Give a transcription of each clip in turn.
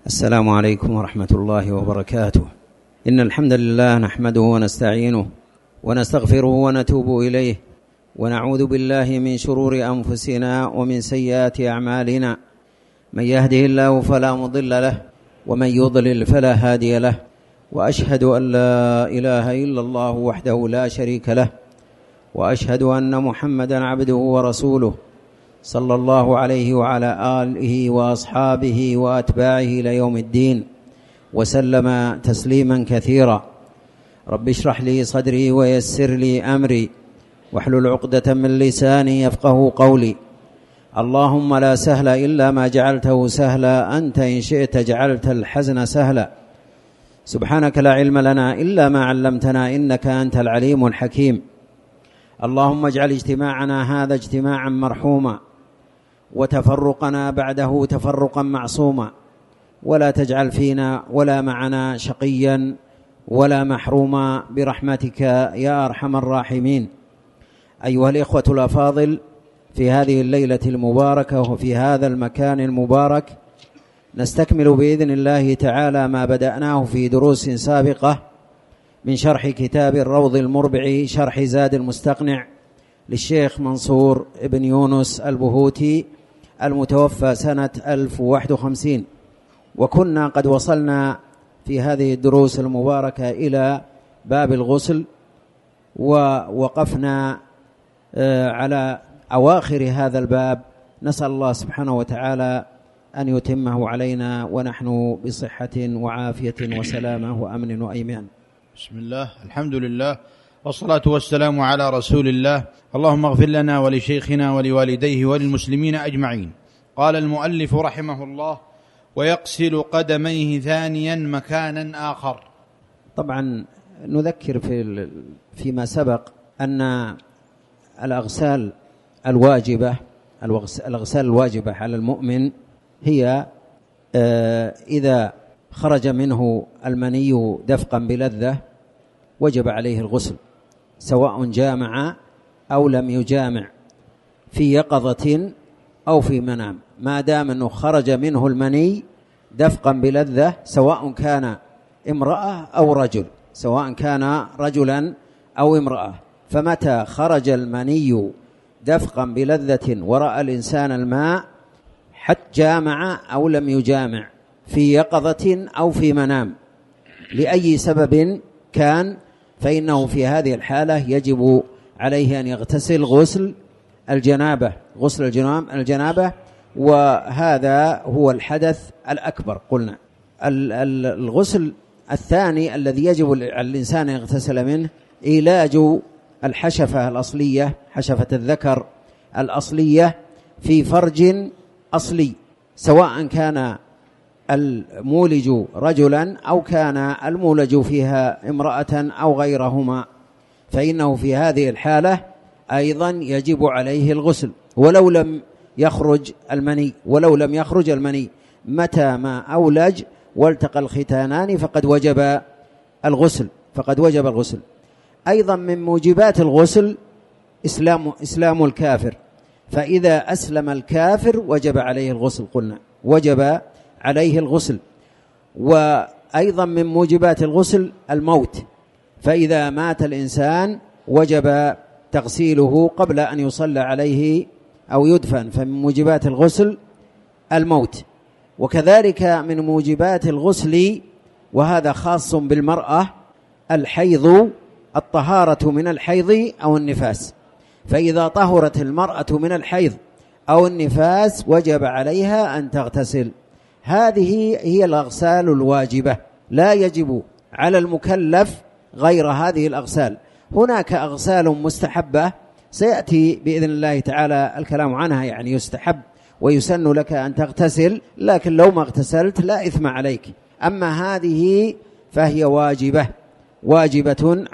السلام عليكم ورحمة الله وبركاته. إن الحمد لله نحمده ونستعينه ونستغفره ونتوب إليه، ونعوذ بالله من شرور أنفسنا ومن سيئات أعمالنا. من يهده الله فلا مضل له، ومن يضلل فلا هادي له، وأشهد أن لا إله إلا الله وحده لا شريك له، وأشهد أن محمدا عبده ورسوله صلى الله عليه وعلى آله وأصحابه وأتباعه إلى يوم الدين، وسلم تسليما كثيرا. رب اشرح لي صدري ويسر لي أمري، واحلل عقدة من لساني يفقه قولي. اللهم لا سهل إلا ما جعلته سهلا، أنت إن شئت جعلت الحزن سهلا. سبحانك لا علم لنا إلا ما علمتنا، إنك أنت العليم الحكيم. اللهم اجعل اجتماعنا هذا اجتماعا مرحوما، وتفرقنا بعده تفرقا معصوما، ولا تجعل فينا ولا معنا شقيا ولا محروما برحمتك يا أرحم الراحمين. أيها الإخوة الأفاضل، في هذه الليلة المباركة وفي هذا المكان المبارك نستكمل بإذن الله تعالى ما بدأناه في دروس سابقة من شرح كتاب الروض المربع، شرح زاد المستقنع للشيخ منصور بن يونس البهوتي المتوفى سنة 1051. وكنا قد وصلنا في هذه الدروس المباركة إلى باب الغسل، ووقفنا على أواخر هذا الباب. نسأل الله سبحانه وتعالى أن يتمه علينا ونحن بصحة وعافية وسلامة وأمن وأيمان. بسم الله، الحمد لله، والصلاة والسلام على رسول الله. اللهم اغفر لنا ولشيخنا ولوالديه وللمسلمين أجمعين. قال المؤلف رحمه الله: ويغسل قدميه ثانيا مكانا آخر. طبعا نذكر فيما سبق أن الأغسال الواجبة على المؤمن هي إذا خرج منه المني دفقا بلذة وجب عليه الغسل، سواء جامع أو لم يجامع، في يقظة أو في منام، ما دام أنه خرج منه المني دفقا بلذة، سواء كان امرأة أو رجل، سواء كان رجلا أو امرأة. فمتى خرج المني دفقا بلذة ورأى الإنسان الماء، حتى جامع أو لم يجامع، في يقظة أو في منام، لأي سبب كان، فإنه في هذه الحالة يجب عليه أن يغتسل غسل الجنابة، وهذا هو الحدث الأكبر. قلنا الغسل الثاني الذي يجب على الإنسان أن يغتسل منه علاج الحشفة الأصلية، حشفة الذكر الأصلية في فرج أصلي، سواء كان المولج رجلا أو كان المولج فيها امرأة أو غيرهما، فإنه في هذه الحالة أيضا يجب عليه الغسل ولو لم يخرج المني. متى ما أولج والتقى الختانان فقد وجب الغسل. أيضا من موجبات الغسل إسلام الكافر، فإذا أسلم الكافر وجب عليه الغسل، قلنا وجب عليه الغسل. وأيضا من موجبات الغسل الموت، فإذا مات الإنسان وجب تغسيله قبل أن يصلى عليه أو يدفن، فمن موجبات الغسل الموت. وكذلك من موجبات الغسل، وهذا خاص بالمرأة، الحيض، الطهارة من الحيض أو النفاس، فإذا طهرت المرأة من الحيض أو النفاس وجب عليها أن تغتسل. هذه هي الأغسال الواجبة، لا يجب على المكلف غير هذه الأغسال. هناك أغسال مستحبة سيأتي بإذن الله تعالى الكلام عنها، يعني يستحب ويسن لك أن تغتسل، لكن لو ما اغتسلت لا إثم عليك. أما هذه فهي واجبة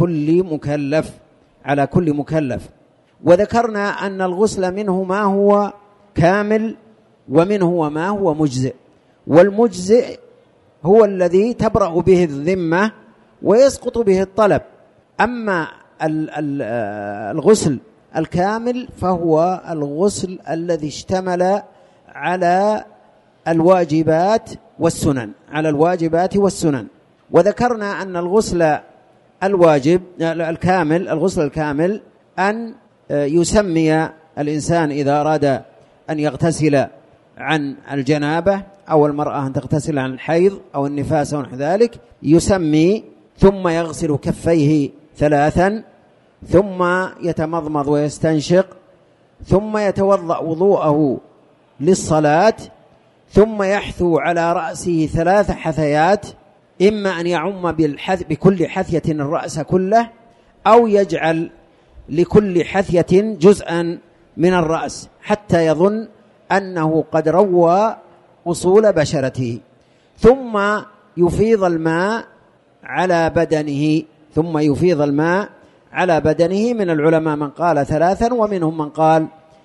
على كل مكلف. وذكرنا أن الغسل منه ما هو كامل ومنه ما هو مجزئ، والمجزئ هو الذي تبرأ به الذمة ويسقط به الطلب. أما الغسل الكامل فهو الغسل الذي اشتمل على الواجبات والسنن، على الواجبات والسنن. وذكرنا أن الغسل الواجب الكامل، الغسل الكامل أن يسمي الإنسان إذا أراد أن يغتسل عن الجنابة أو المرأة أن تغتسل عن الحيض أو النفاس أو نحو ذلك، يسمي ثم يغسل كفيه 3 ثم يتمضمض ويستنشق ثم يتوضأ وضوءه للصلاة ثم يحثو على رأسه 3 حثيات، إما أن يعم بكل حثية الرأس كله أو يجعل لكل حثية جزءا من الرأس حتى يظن أنه قد روى أصول بشرته، ثم يفيض الماء على بدنه، ثم يفيض الماء على بدنه. من العلماء من قال 3 ومنهم من قال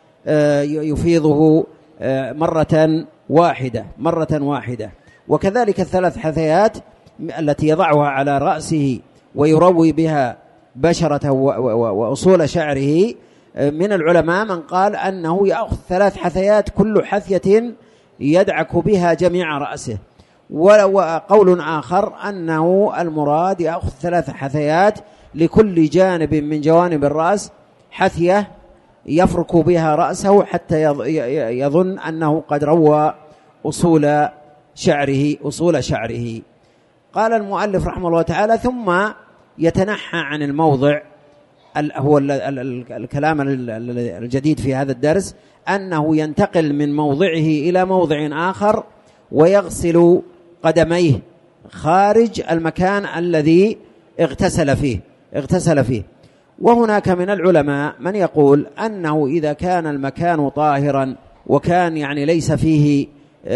يفيضه مرة واحدة. وكذلك 3 حثيات التي يضعها على رأسه ويروي بها بشرته وأصول شعره، من العلماء من قال أنه يأخذ 3 حثيات كل حثية يدعك بها جميع رأسه، وقول آخر أنه المراد يأخذ 3 حثيات لكل جانب من جوانب الرأس حثية يفرك بها رأسه حتى يظن أنه قد روى أصول شعره. قال المؤلف رحمه الله تعالى: ثم يتنحى عن الموضع. هو الكلام الجديد في هذا الدرس أنه ينتقل من موضعه إلى موضع آخر ويغسل قدميه خارج المكان الذي اغتسل فيه. وهناك من العلماء من يقول أنه إذا كان المكان طاهرا وكان يعني ليس فيه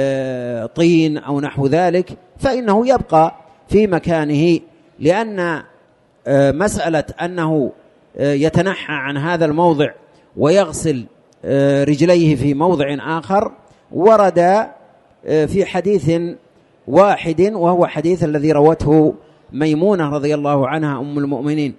طين أو نحو ذلك فإنه يبقى في مكانه، لأن مسألة أنه يتنحى عن هذا الموضع ويغسل رجليه في موضع آخر ورد في حديث واحد، وهو حديث الذي روته ميمونة رضي الله عنها أم المؤمنين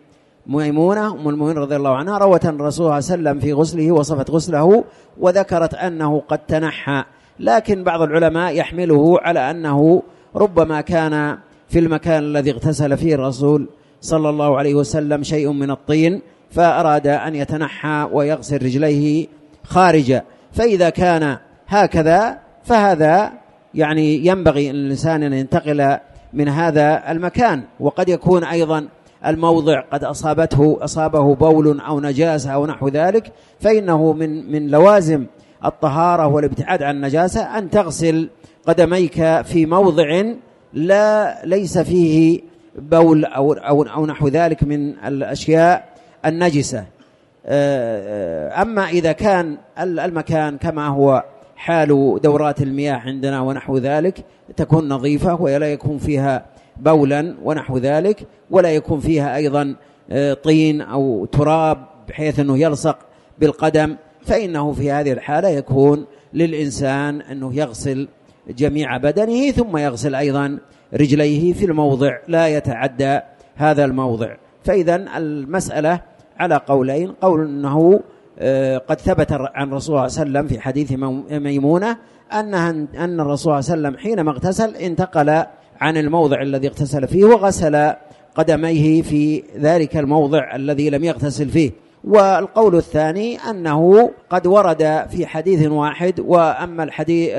رضي الله عنها، روت الرسول صلى الله عليه وسلم في غسله وصفت غسله وذكرت أنه قد تنحى، لكن بعض العلماء يحمله على أنه ربما كان في المكان الذي اغتسل فيه الرسول صلى الله عليه وسلم شيء من الطين فأراد أن يتنحى ويغسل رجليه خارجا. فإذا كان هكذا فهذا يعني ينبغي أن الإنسان أن ينتقل من هذا المكان. وقد يكون أيضا الموضع قد أصابه بول أو نجاسة أو نحو ذلك، فإنه من لوازم الطهارة والابتعاد عن النجاسة أن تغسل قدميك في موضع ليس فيه بول أو نحو ذلك من الأشياء النجسة. أما إذا كان المكان كما هو حال دورات المياه عندنا ونحو ذلك تكون نظيفة ولا يكون فيها بولا ونحو ذلك، ولا يكون فيها أيضا طين أو تراب بحيث أنه يلصق بالقدم، فإنه في هذه الحالة يكون للإنسان أنه يغسل جميع بدنه ثم يغسل أيضا رجليه في الموضع لا يتعدى هذا الموضع. فإذا المسألة على قولين: قول أنه قد ثبت عن الرسول صلى الله عليه وسلم في حديث ميمونة أن الرسول صلى الله عليه وسلم حينما اغتسل انتقل عن الموضع الذي اغتسل فيه وغسل قدميه في ذلك الموضع الذي لم يغتسل فيه. والقول الثاني أنه قد ورد في حديث واحد، وأما الحديث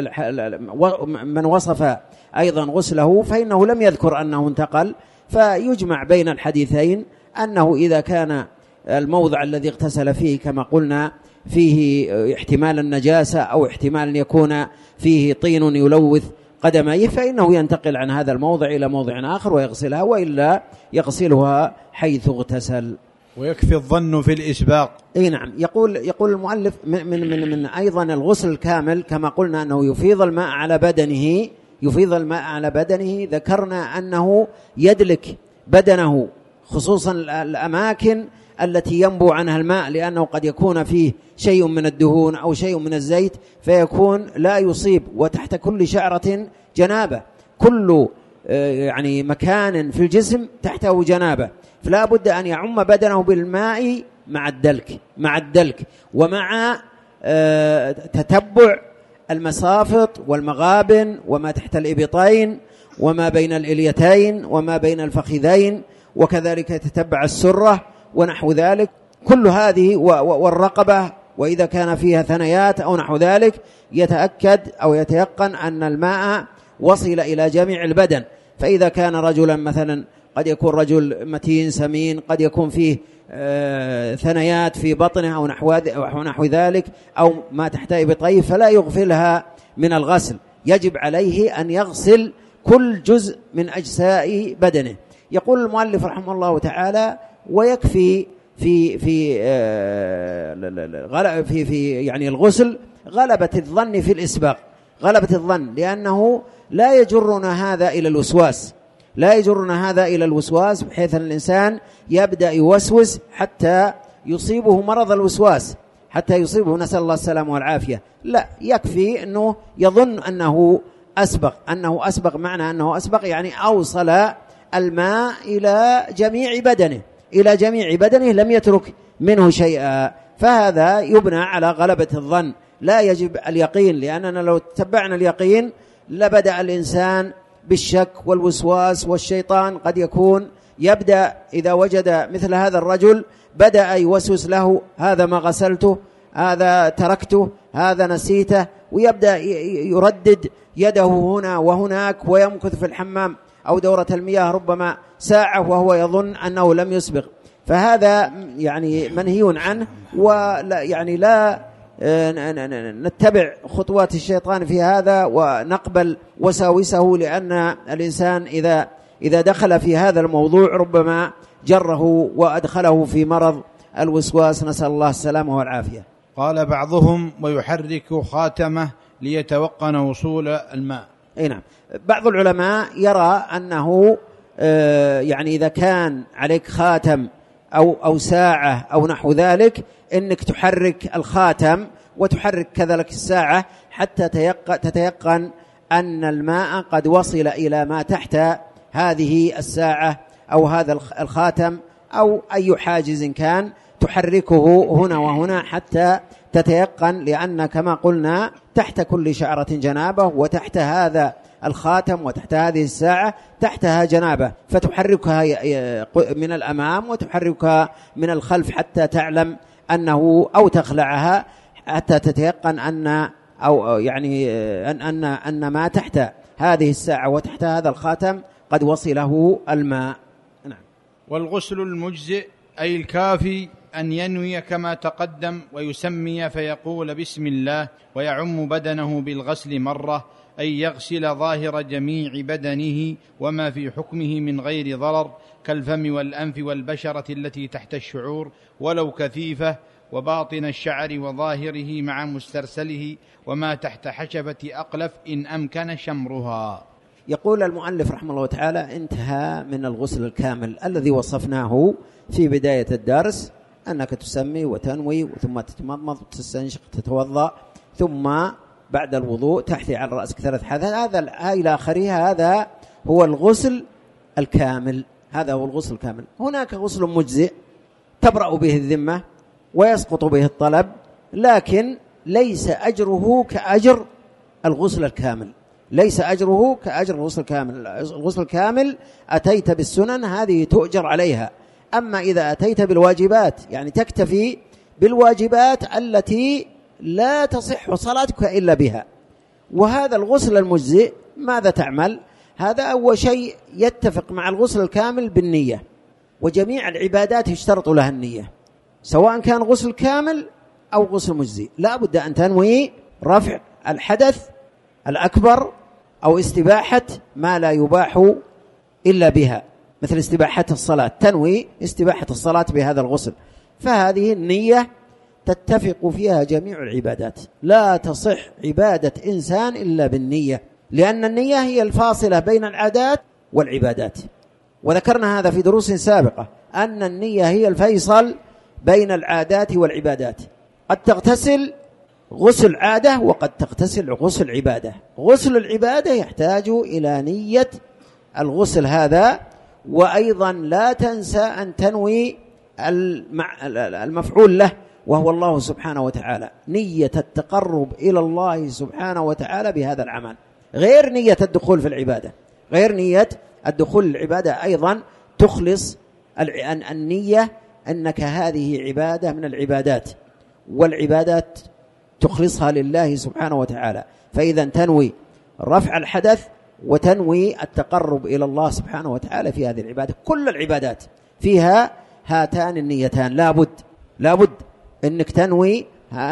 من وصف أيضا غسله فإنه لم يذكر أنه انتقل، فيجمع بين الحديثين أنه إذا كان الموضع الذي اغتسل فيه كما قلنا فيه احتمال النجاسة أو احتمال أن يكون فيه طين يلوث قدميه فإنه ينتقل عن هذا الموضع إلى موضع آخر ويغسلها، وإلا يغسلها حيث اغتسل. ويكفي الظن في الإسباق. اي نعم. يقول المؤلف من أيضا الغسل الكامل كما قلنا أنه يفيض الماء على بدنه. ذكرنا أنه يدلك بدنه خصوصا الأماكن التي ينبو عنها الماء، لأنه قد يكون فيه شيء من الدهون أو شيء من الزيت فيكون لا يصيب، وتحت كل شعرة جنابة، كل يعني مكان في الجسم تحته جنابة، فلا بد أن يعم بدنه بالماء مع الدلك ومع تتبع المسافط والمغابن وما تحت الإبطين وما بين الإليتين وما بين الفخذين، وكذلك يتتبع السرة ونحو ذلك، كل هذه والرقبة، وإذا كان فيها ثنيات أو نحو ذلك يتأكد أو يتيقن أن الماء وصل إلى جميع البدن. فإذا كان رجلا مثلا قد يكون رجل متين سمين، قد يكون فيه ثنيات في بطنه أو نحو ذلك أو ما تحت إبطيه، فلا يغفلها من الغسل، يجب عليه أن يغسل كل جزء من أجزاء بدنه. يقول المؤلف رحمه الله تعالى: ويكفي في يعني الغسل غلبة الظن في الإسباغ، غلبة الظن، لأنه لا يجرنا هذا إلى الوسواس، بحيث أن الإنسان يبدأ يوسوس حتى يصيبه مرض الوسواس، حتى يصيبه، نسأل الله السلامة والعافية. لا، يكفي أنه يظن أنه أسبغ، معنى أنه أسبغ يعني أوصل الماء إلى جميع بدنه لم يترك منه شيئا، فهذا يبنى على غلبة الظن، لا يجب اليقين، لأننا لو تتبعنا اليقين لبدأ الإنسان بالشك والوسواس، والشيطان قد يكون يبدأ إذا وجد مثل هذا الرجل بدأ يوسوس له: هذا ما غسلته، هذا تركته، هذا نسيته، ويبدأ يردد يده هنا وهناك، ويمكث في الحمام أو دورة المياه ربما ساعة وهو يظن أنه لم يسبغ. فهذا يعني منهي عنه، ولا يعني لا نتبع خطوات الشيطان في هذا ونقبل وساوسه، لأن الإنسان إذا دخل في هذا الموضوع ربما جره وأدخله في مرض الوسواس، نسأل الله السلامة والعافية. قال بعضهم: ويحرك خاتمه ليتوقن وصول الماء. نعم، بعض العلماء يرى أنه يعني إذا كان عليك خاتم أو ساعة أو نحو ذلك، إنك تحرك الخاتم وتحرك كذلك الساعة حتى تتيقن أن الماء قد وصل إلى ما تحت هذه الساعة أو هذا الخاتم أو أي حاجز كان، تحركه هنا وهنا حتى تتيقن، لأن كما قلنا تحت كل شعرة جنابة، وتحت هذا الخاتم وتحت هذه الساعة تحتها جنابة، فتحركها من الأمام وتحركها من الخلف حتى تعلم أنه، أو تخلعها حتى تتيقن أن ما تحت هذه الساعة وتحت هذا الخاتم قد وصله الماء. نعم. والغسل المجزئ أي الكافي أن ينوي كما تقدم ويسمي فيقول بسم الله، ويعم بدنه بالغسل مرة، أي يغسل ظاهر جميع بدنه وما في حكمه من غير ضرر، كالفم والأنف والبشرة التي تحت الشعور ولو كثيفة، وباطن الشعر وظاهره مع مسترسله، وما تحت حشفة أقلف إن أمكن شمرها. يقول المؤلف رحمه الله تعالى: انتهى من الغسل الكامل الذي وصفناه في بداية الدرس، أنك تسمي وتنوي ثم تتمضمض وتستنشق تتوضأ، ثم بعد الوضوء تحثي على رأسك 3 حثيات، هذا إلى آخره، هذا هو الغسل الكامل، هذا هو الغسل الكامل. هناك غسل مجزئ تبرأ به الذمة ويسقط به الطلب، لكن ليس أجره كأجر الغسل الكامل، ليس أجره كأجر الغسل الكامل. الغسل الكامل أتيت بالسنن هذه تؤجر عليها، أما إذا أتيت بالواجبات يعني تكتفي بالواجبات التي لا تصح صلاتك إلا بها. وهذا الغسل المجزئ ماذا تعمل؟ هذا أول شيء يتفق مع الغسل الكامل بالنية، وجميع العبادات يشترط لها النية، سواء كان غسل كامل أو غسل مجزئ، لا بد أن تنوي رفع الحدث الأكبر أو استباحة ما لا يباح إلا بها، مثل استباحة الصلاة، تنوي استباحة الصلاة بهذا الغسل. فهذه النية تتفق فيها جميع العبادات، لا تصح عبادة إنسان إلا بالنية، لأن النية هي الفاصلة بين العادات والعبادات، وذكرنا هذا في دروس سابقة أن النية هي الفيصل بين العادات والعبادات. قد تغتسل غسل عادة وقد تغتسل غسل عبادة. غسل العبادة يحتاج إلى نية الغسل هذا، وأيضا لا تنسى أن تنوي المفعول له وهو الله سبحانه وتعالى، نية التقرب إلى الله سبحانه وتعالى بهذا العمل، غير نية الدخول في العبادة. غير نية الدخول العبادة أيضا تخلص النية أنك هذه عبادة من العبادات، والعبادات تخلصها لله سبحانه وتعالى. فإذا تنوي رفع الحدث وتنوي التقرب إلى الله سبحانه وتعالى في هذه العبادة. كل العبادات فيها هاتان النيتان، لابد أنك تنوي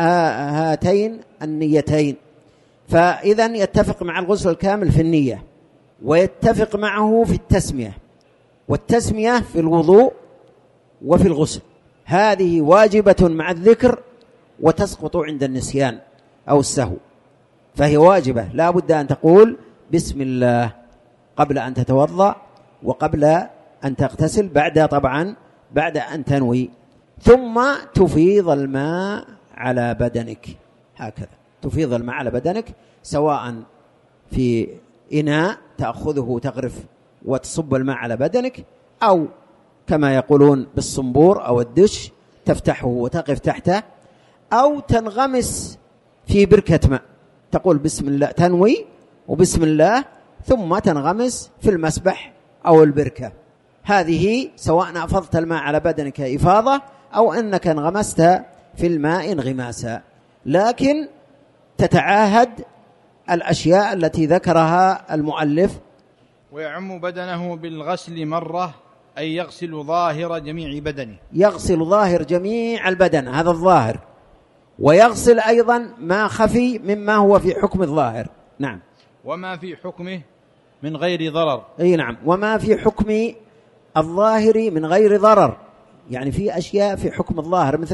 هاتين النيتين. فإذا يتفق مع الغسل الكامل في النية، ويتفق معه في التسمية، والتسمية في الوضوء وفي الغسل، هذه واجبة مع الذكر وتسقط عند النسيان أو السهو، فهي واجبة، لا بد أن تقول بسم الله قبل أن تتوضأ وقبل أن تغتسل، طبعا بعد أن تنوي، ثم تفيض الماء على بدنك، هكذا تفيض الماء على بدنك، سواء في إناء تأخذه تغرف وتصب الماء على بدنك، أو كما يقولون بالصنبور أو الدش تفتحه وتقف تحته، أو تنغمس في بركة ماء، تقول بسم الله، تنوي وبسم الله، ثم تنغمس في المسبح أو البركة. هذه سواء أفضت الماء على بدنك إفاضة أو أنك انغمست في الماء انغماسا، لكن تتعاهد الأشياء التي ذكرها المؤلف. ويعم بدنه بالغسل مرة، أي يغسل ظاهر جميع بدنه، يغسل ظاهر جميع البدن، هذا الظاهر، ويغسل أيضا ما خفي مما هو في حكم الظاهر. نعم. وما في حكمه من غير ضرر. أي نعم، وما في حكم الظاهر من غير ضرر، يعني في أشياء في حكم الظاهر مثل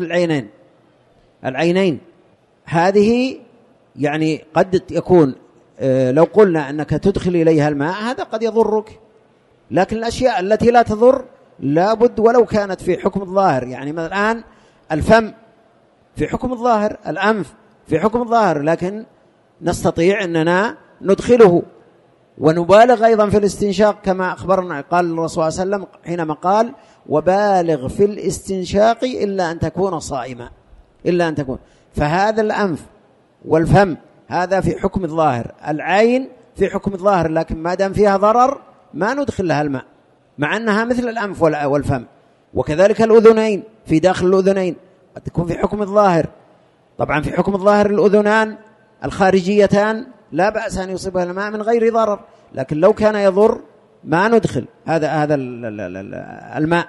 العينين هذه يعني قد يكون لو قلنا أنك تدخل إليها الماء هذا قد يضرك، لكن الأشياء التي لا تضر لابد ولو كانت في حكم الظاهر. يعني مثلا الآن الفم في حكم الظاهر، الأنف في حكم الظاهر، لكن نستطيع أننا ندخله. ونبالغ أيضا في الاستنشاق كما أخبرنا، قال الرسول صلى الله عليه وسلم حينما قال وبالغ في الاستنشاق إلا أن تكون صائما، إلا أن تكون. فهذا الأنف والفم هذا في حكم الظاهر، العين في حكم الظاهر، لكن ما دام فيها ضرر ما ندخل لها الماء، مع أنها مثل الأنف والفم. وكذلك الأذنين، في داخل الأذنين قد تكون في حكم الظاهر. طبعا في حكم الظاهر الأذنان الخارجيتان لا بأس أن يصيبها الماء من غير ضرر، لكن لو كان يضر ما ندخل هذا الماء.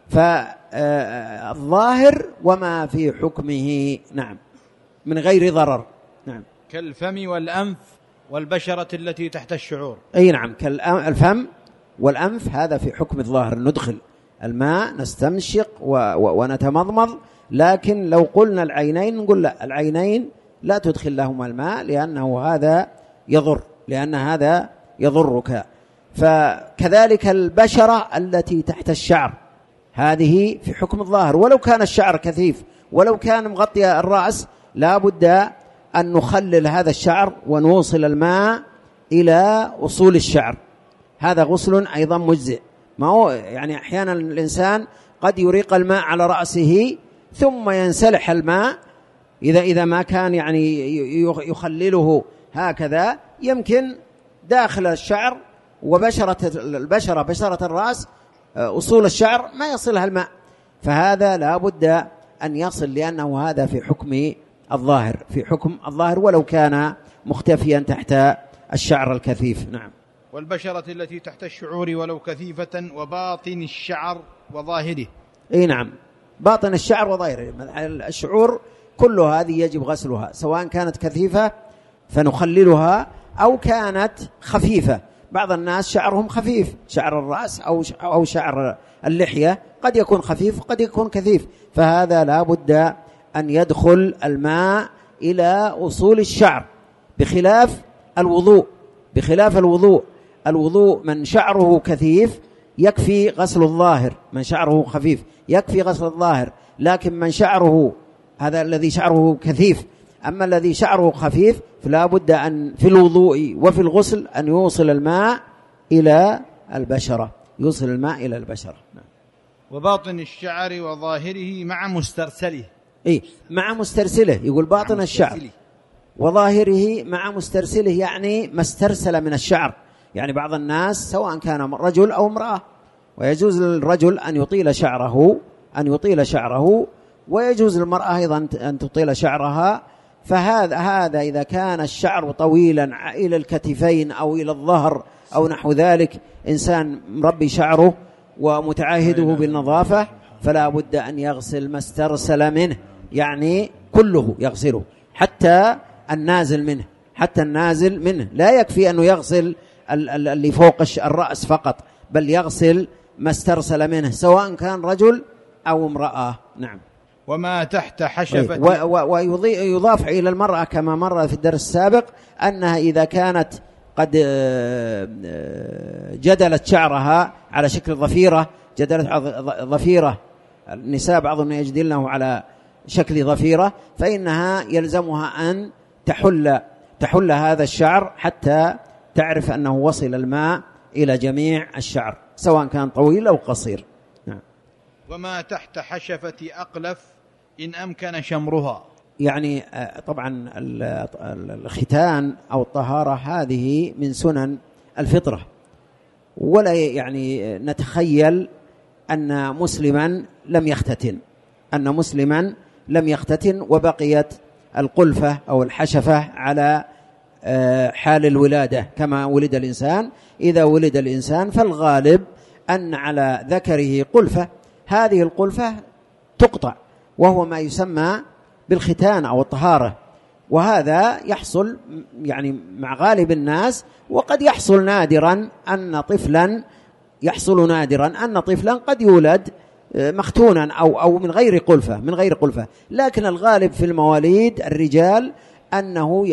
فالظاهر وما في حكمه نعم من غير ضرر. نعم. كالفم والأنف والبشرة التي تحت الشعور. أي نعم، كالفم والأنف هذا في حكم الظاهر، ندخل الماء نستنشق ونتمضمض. لكن لو قلنا العينين نقول لا، العينين لا تدخل لهما الماء لأنه هذا يضر، لأن هذا يضرك. فكذلك البشرة التي تحت الشعر هذه في حكم الظاهر، ولو كان الشعر كثيف، ولو كان مغطي الرأس، لا بد أن نخلل هذا الشعر ونوصل الماء إلى أصول الشعر. هذا غسل أيضا مجزئ. ما هو يعني أحيانا الإنسان قد يريق الماء على رأسه ثم ينسلح الماء، إذا ما كان يعني يخلله هكذا، يمكن داخل الشعر وبشرة بشرة الرأس أصول الشعر ما يصلها الماء، فهذا لا بد أن يصل، لأنه هذا في حكم الظاهر، في حكم الظاهر ولو كان مختفيا تحت الشعر الكثيف. نعم. والبشرة التي تحت الشعور ولو كثيفة، وباطن الشعر وظاهره. أي نعم، باطن الشعر وظاهره. الشعور كل هذه يجب غسلها، سواء كانت كثيفة فنخللها أو كانت خفيفة. بعض الناس شعرهم خفيف، شعر الرأس أو شعر اللحية قد يكون خفيف قد يكون كثيف، فهذا لا بد أن يدخل الماء إلى أصول الشعر، بخلاف الوضوء من شعره كثيف يكفي غسل الظاهر، من شعره خفيف يكفي غسل الظاهر. لكن من شعره هذا الذي شعره كثيف، أما الذي شعره خفيف فلا بد أن في الوضوء وفي الغسل أن يوصل الماء إلى البشرة، وباطن الشعر وظاهره مع مسترسله. مع مسترسله، يقول باطن الشعر وظاهره مع مسترسله، يعني ما استرسل من الشعر. يعني بعض الناس سواء كان رجل أو امرأة، ويجوز للرجل أن يطيل شعره ويجوز للمرأة أيضا أن تطيل شعرها. فهذا إذا كان الشعر طويلا إلى الكتفين أو إلى الظهر أو نحو ذلك، إنسان مربي شعره ومتعاهده بالنظافة، فلا بد أن يغسل ما استرسل منه، يعني كله يغسله حتى النازل منه. لا يكفي أنه يغسل اللي فوق الرأس فقط، بل يغسل ما استرسل منه سواء كان رجل أو امرأة. نعم. وما تحت حشفة. ويضاف إلى المرأة كما مر في الدرس السابق أنها إذا كانت قد جدلت شعرها على شكل ظفيرة، النساء بعضهم يجدلنه على شكل ظفيرة، فإنها يلزمها أن تحل هذا الشعر حتى تعرف أنه وصل الماء إلى جميع الشعر سواء كان طويل أو قصير. نعم. وما تحت حشفة أقلف إن أمكن شمرها. يعني طبعا الختان أو الطهارة هذه من سنن الفطرة، ولا يعني نتخيل أن مسلما لم يختتن وبقيت القلفة أو الحشفة على حال الولادة كما ولد الإنسان. إذا ولد الإنسان فالغالب أن على ذكره قلفة، هذه القلفة تقطع، وهو ما يسمى بالختان أو الطهارة. وهذا يحصل يعني مع غالب الناس، وقد يحصل نادرا أن طفلا قد يولد مختونا أو من غير قلفة، لكن الغالب في المواليد الرجال أنه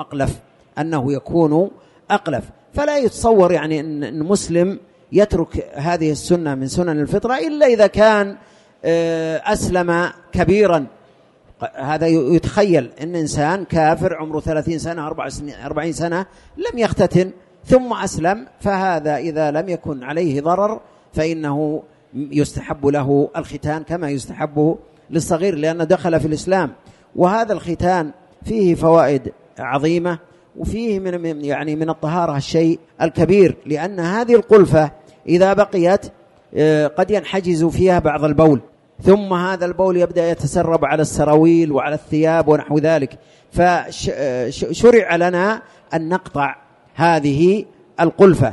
يكون أقلف. فلا يتصور يعني أن مسلم يترك هذه السنة من سنن الفطرة إلا إذا كان أسلم كبيرا. هذا يتخيل أن إنسان كافر عمره 30 سنة 40 سنة لم يختتن ثم أسلم، فهذا إذا لم يكن عليه ضرر فإنه يستحب له الختان كما يستحب للصغير لأنه دخل في الإسلام. وهذا الختان فيه فوائد عظيمة، وفيه من الطهارة الشيء الكبير، لأن هذه القلفة إذا بقيت قد ينحجز فيها بعض البول، ثم هذا البول يبدأ يتسرب على السراويل وعلى الثياب ونحو ذلك. فشرع لنا أن نقطع هذه القلفة،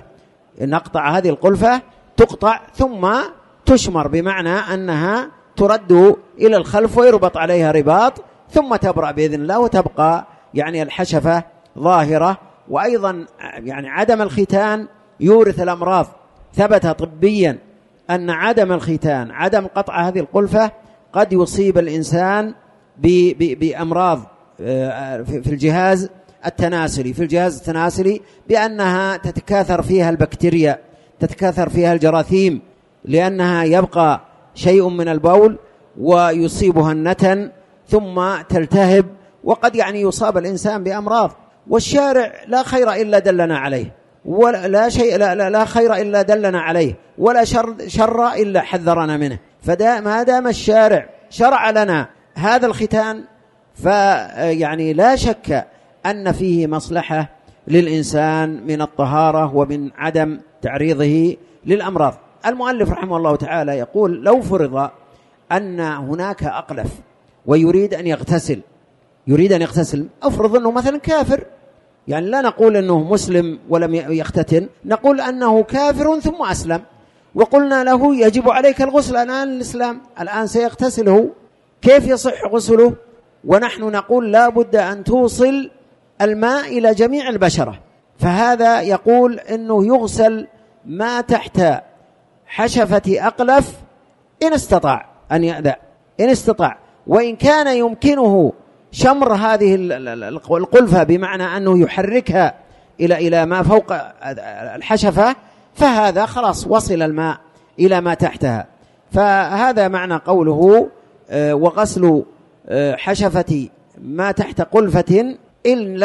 تقطع ثم تشمر، بمعنى أنها ترد إلى الخلف ويربط عليها رباط ثم تبرأ بإذن الله، وتبقى يعني الحشفة ظاهرة. وأيضا يعني عدم الختان يورث الأمراض، ثبت طبيا أن عدم قطع هذه القلفة قد يصيب الإنسان بأمراض في الجهاز التناسلي، بأنها تتكاثر فيها البكتيريا، تتكاثر فيها الجراثيم، لأنها يبقى شيء من البول ويصيبها النتن ثم تلتهب، وقد يعني يصاب الإنسان بأمراض. والشارع لا خير إلا دلنا عليه، لا خير إلا دلنا عليه، ولا شر إلا حذرنا منه. ما دام الشارع شرع لنا هذا الختان فيعني لا شك أن فيه مصلحة للإنسان من الطهارة ومن عدم تعريضه للأمراض. المؤلف رحمه الله تعالى يقول: لو فرض أن هناك أقلف ويريد أن يغتسل، أفرض أنه مثلا كافر، يعني لا نقول أنه مسلم ولم يختتن، نقول أنه كافر ثم أسلم، وقلنا له يجب عليك الغسل الآن الإسلام، الآن سيغتسله، كيف يصح غسله؟ ونحن نقول لا بد أن توصل الماء إلى جميع البشرة. فهذا يقول أنه يغسل ما تحت حشفة أقلف إن استطاع أن يأذى، وإن كان يمكنه شمر هذه القلفة بمعنى أنه يحركها إلى ما فوق الحشفة، فهذا خلاص وصل الماء إلى ما تحتها. فهذا معنى قوله: وغسل حشفة ما تحت قلفة إن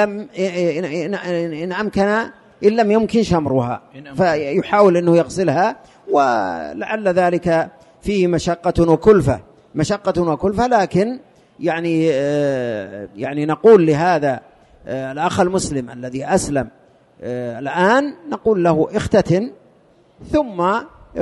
لم يمكن شمرها، فيحاول أنه يغسلها، ولعل ذلك فيه مشقة وكلفة، لكن يعني نقول لهذا الأخ المسلم الذي أسلم الآن، نقول له اختتن ثم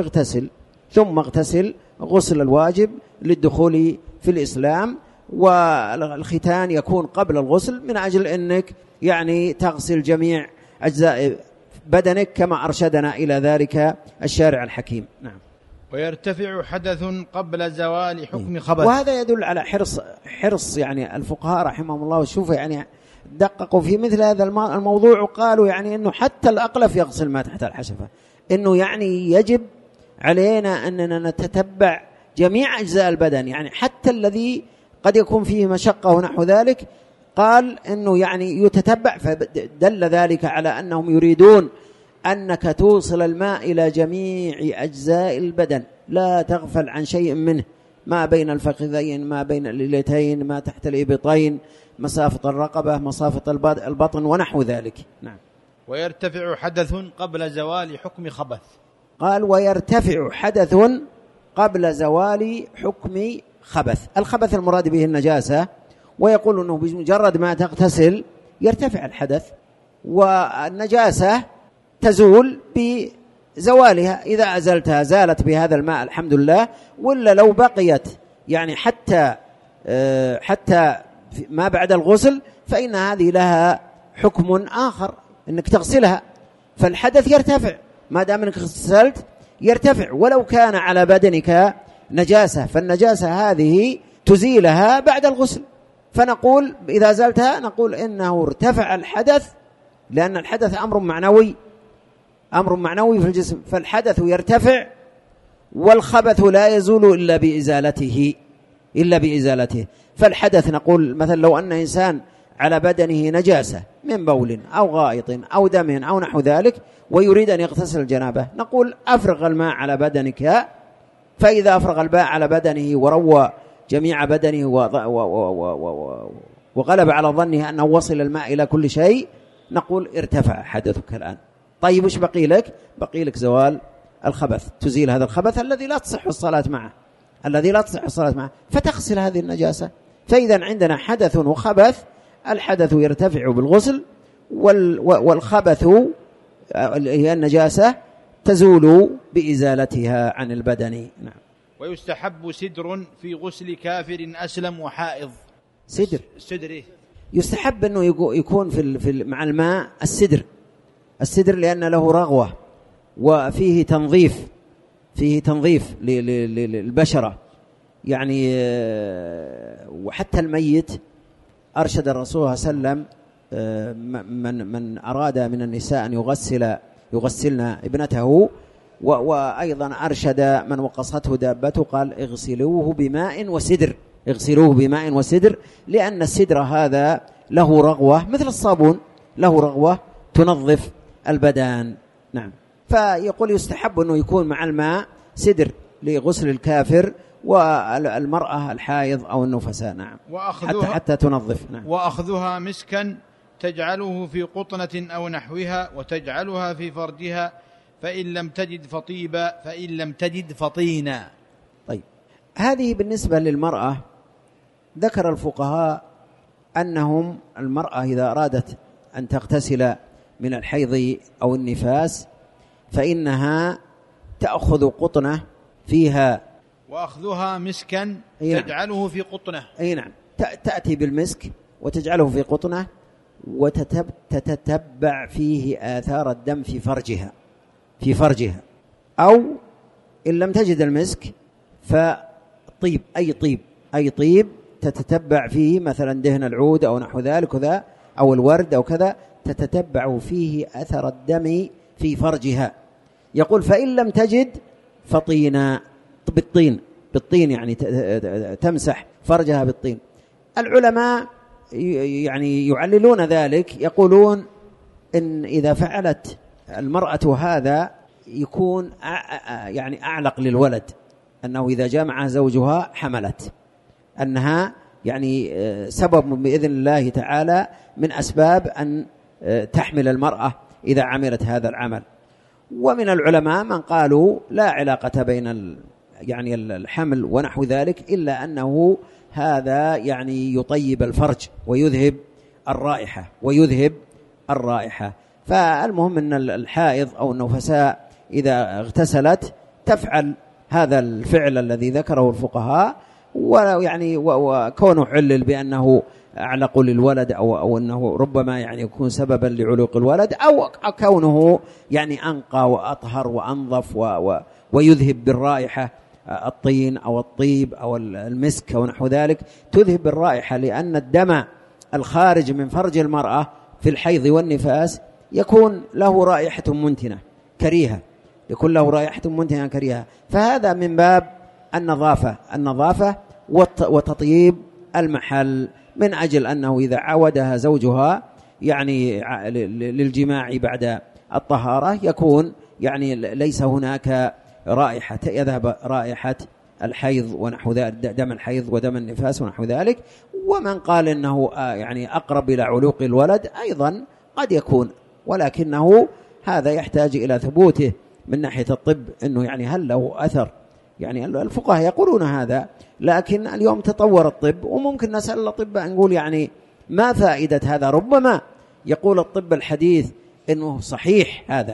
اغتسل غسل الواجب للدخول في الإسلام، والختان يكون قبل الغسل من أجل أنك يعني تغسل جميع أجزاء بدنك كما أرشدنا إلى ذلك الشارع الحكيم. نعم. ويرتفع حدث قبل زوال حكم خبث. وهذا يدل على حرص يعني الفقهاء رحمهم الله، وشوفوا يعني دققوا في مثل هذا الموضوع، وقالوا يعني أنه حتى الأقلف يغسل ما تحت الحشفة، أنه يعني يجب علينا أننا نتتبع جميع أجزاء البدن، يعني حتى الذي قد يكون فيه مشقة ونحو ذلك، قال أنه يعني يتتبع، فدل ذلك على أنهم يريدون أنك توصل الماء إلى جميع أجزاء البدن، لا تغفل عن شيء منه، ما بين الفخذين، ما بين الليلتين، ما تحت الإبطين، مسافة الرقبة، مسافة البطن ونحو ذلك. نعم. ويرتفع حدث قبل زوال حكم خبث. قال ويرتفع حدث قبل زوال حكم خبث. الخبث المراد به النجاسة، ويقول أنه بمجرد ما تغتسل يرتفع الحدث، والنجاسة تزول بزوالها، إذا أزلتها زالت بهذا الماء الحمد لله، ولا لو بقيت يعني حتى ما بعد الغسل فإن هذه لها حكم آخر، أنك تغسلها، فالحدث يرتفع ما دام أنك غسلت يرتفع، ولو كان على بدنك نجاسة فالنجاسة هذه تزيلها بعد الغسل. فنقول إذا زالتها نقول إنه ارتفع الحدث، لأن الحدث أمر معنوي في الجسم، فالحدث يرتفع، والخبث لا يزول إلا بإزالته. فالحدث نقول مثلا لو أن إنسان على بدنه نجاسة من بول أو غائط أو دم أو نحو ذلك ويريد أن يغتسل الجنابة، نقول أفرغ الماء على بدنك، فإذا أفرغ الماء على بدنه وروى جميع بدنه وغلب على ظنه أنه وصل الماء إلى كل شيء، نقول ارتفع حدثك الآن. طيب وش بقي لك؟ بقي لك زوال الخبث، تزيل هذا الخبث الذي لا تصح الصلاة معه، فتغسل هذه النجاسة. فإذا عندنا حدث وخبث، الحدث يرتفع بالغسل، والخبث هي النجاسة تزول بإزالتها عن البدن. نعم. ويستحب سدر في غسل كافر أسلم وحائض. سدر يستحب أنه يكون في مع الماء السدر لأن له رغوة وفيه تنظيف للبشرة يعني. وحتى الميت أرشد الرسول صلى الله عليه وسلم من أراد من النساء أن يغسلن ابنته، وأيضا أرشد من وقصته دابته قال اغسلوه بماء وسدر، لأن السدر هذا له رغوة مثل الصابون، له رغوة تنظف البدن. نعم. فيقول يستحب أنه يكون مع الماء سدر لغسل الكافر والمرأة الحائض أو النفساء. نعم. حتى تنظف. نعم. وأخذها مسكا تجعله في قطنة أو نحوها وتجعلها في فرجها، فإن لم تجد فطيبا فإن لم تجد فطينا. طيب، هذه بالنسبة للمرأة ذكر الفقهاء أنهم المرأة إذا أرادت أن تغتسل من الحيض أو النفاس فإنها تأخذ قطنة فيها، وأخذها مسكا تجعله في قطنة. أي نعم، تأتي بالمسك وتجعله في قطنة وتتتبع فيه آثار الدم في فرجها، أو إن لم تجد المسك فطيب، أي طيب تتتبع فيه، مثلا دهن العود أو نحو ذلك كذا، أو الورد أو كذا، تتتبع فيه أثر الدم في فرجها. يقول فإن لم تجد فطينا، بالطين يعني تمسح فرجها بالطين. العلماء يعني يعللون ذلك، يقولون إن إذا فعلت المرأة هذا يكون يعني أعلق للولد، أنه إذا جامع زوجها حملت، أنها يعني سبب بإذن الله تعالى من أسباب أن تحمل المرأة إذا عملت هذا العمل. ومن العلماء من قالوا لا علاقة بين يعني الحمل ونحو ذلك، إلا أنه هذا يعني يطيب الفرج ويذهب الرائحة. فالمهم أن الحائض أو النفساء إذا اغتسلت تفعل هذا الفعل الذي ذكره الفقهاء، ويعني وكونه علل بأنه أعلق للولد أو أنه ربما يعني يكون سببا لعلوق الولد، أو كونه يعني أنقى وأطهر وأنظف ويذهب بالرائحة الطين أو الطيب أو المسك أو نحو ذلك، تذهب بالرائحة، لأن الدم الخارج من فرج المرأة في الحيض والنفاس يكون له رائحة منتنة كريهة، فهذا من باب النظافة وتطيب المحل، من أجل أنه إذا عودها زوجها يعني للجماع بعد الطهارة يكون يعني ليس هناك رائحة، يذهب رائحة الحيض ونحو ذلك، دم الحيض ودم النفاس ونحو ذلك. ومن قال إنه يعني أقرب إلى علوق الولد أيضا قد يكون، ولكنه هذا يحتاج إلى ثبوته من ناحية الطب، إنه يعني هل له أثر، يعني الفقهاء يقولون هذا، لكن اليوم تطور الطب وممكن نسأل الأطباء نقول يعني ما فائدة هذا. ربما يقول الطب الحديث إنه صحيح هذا،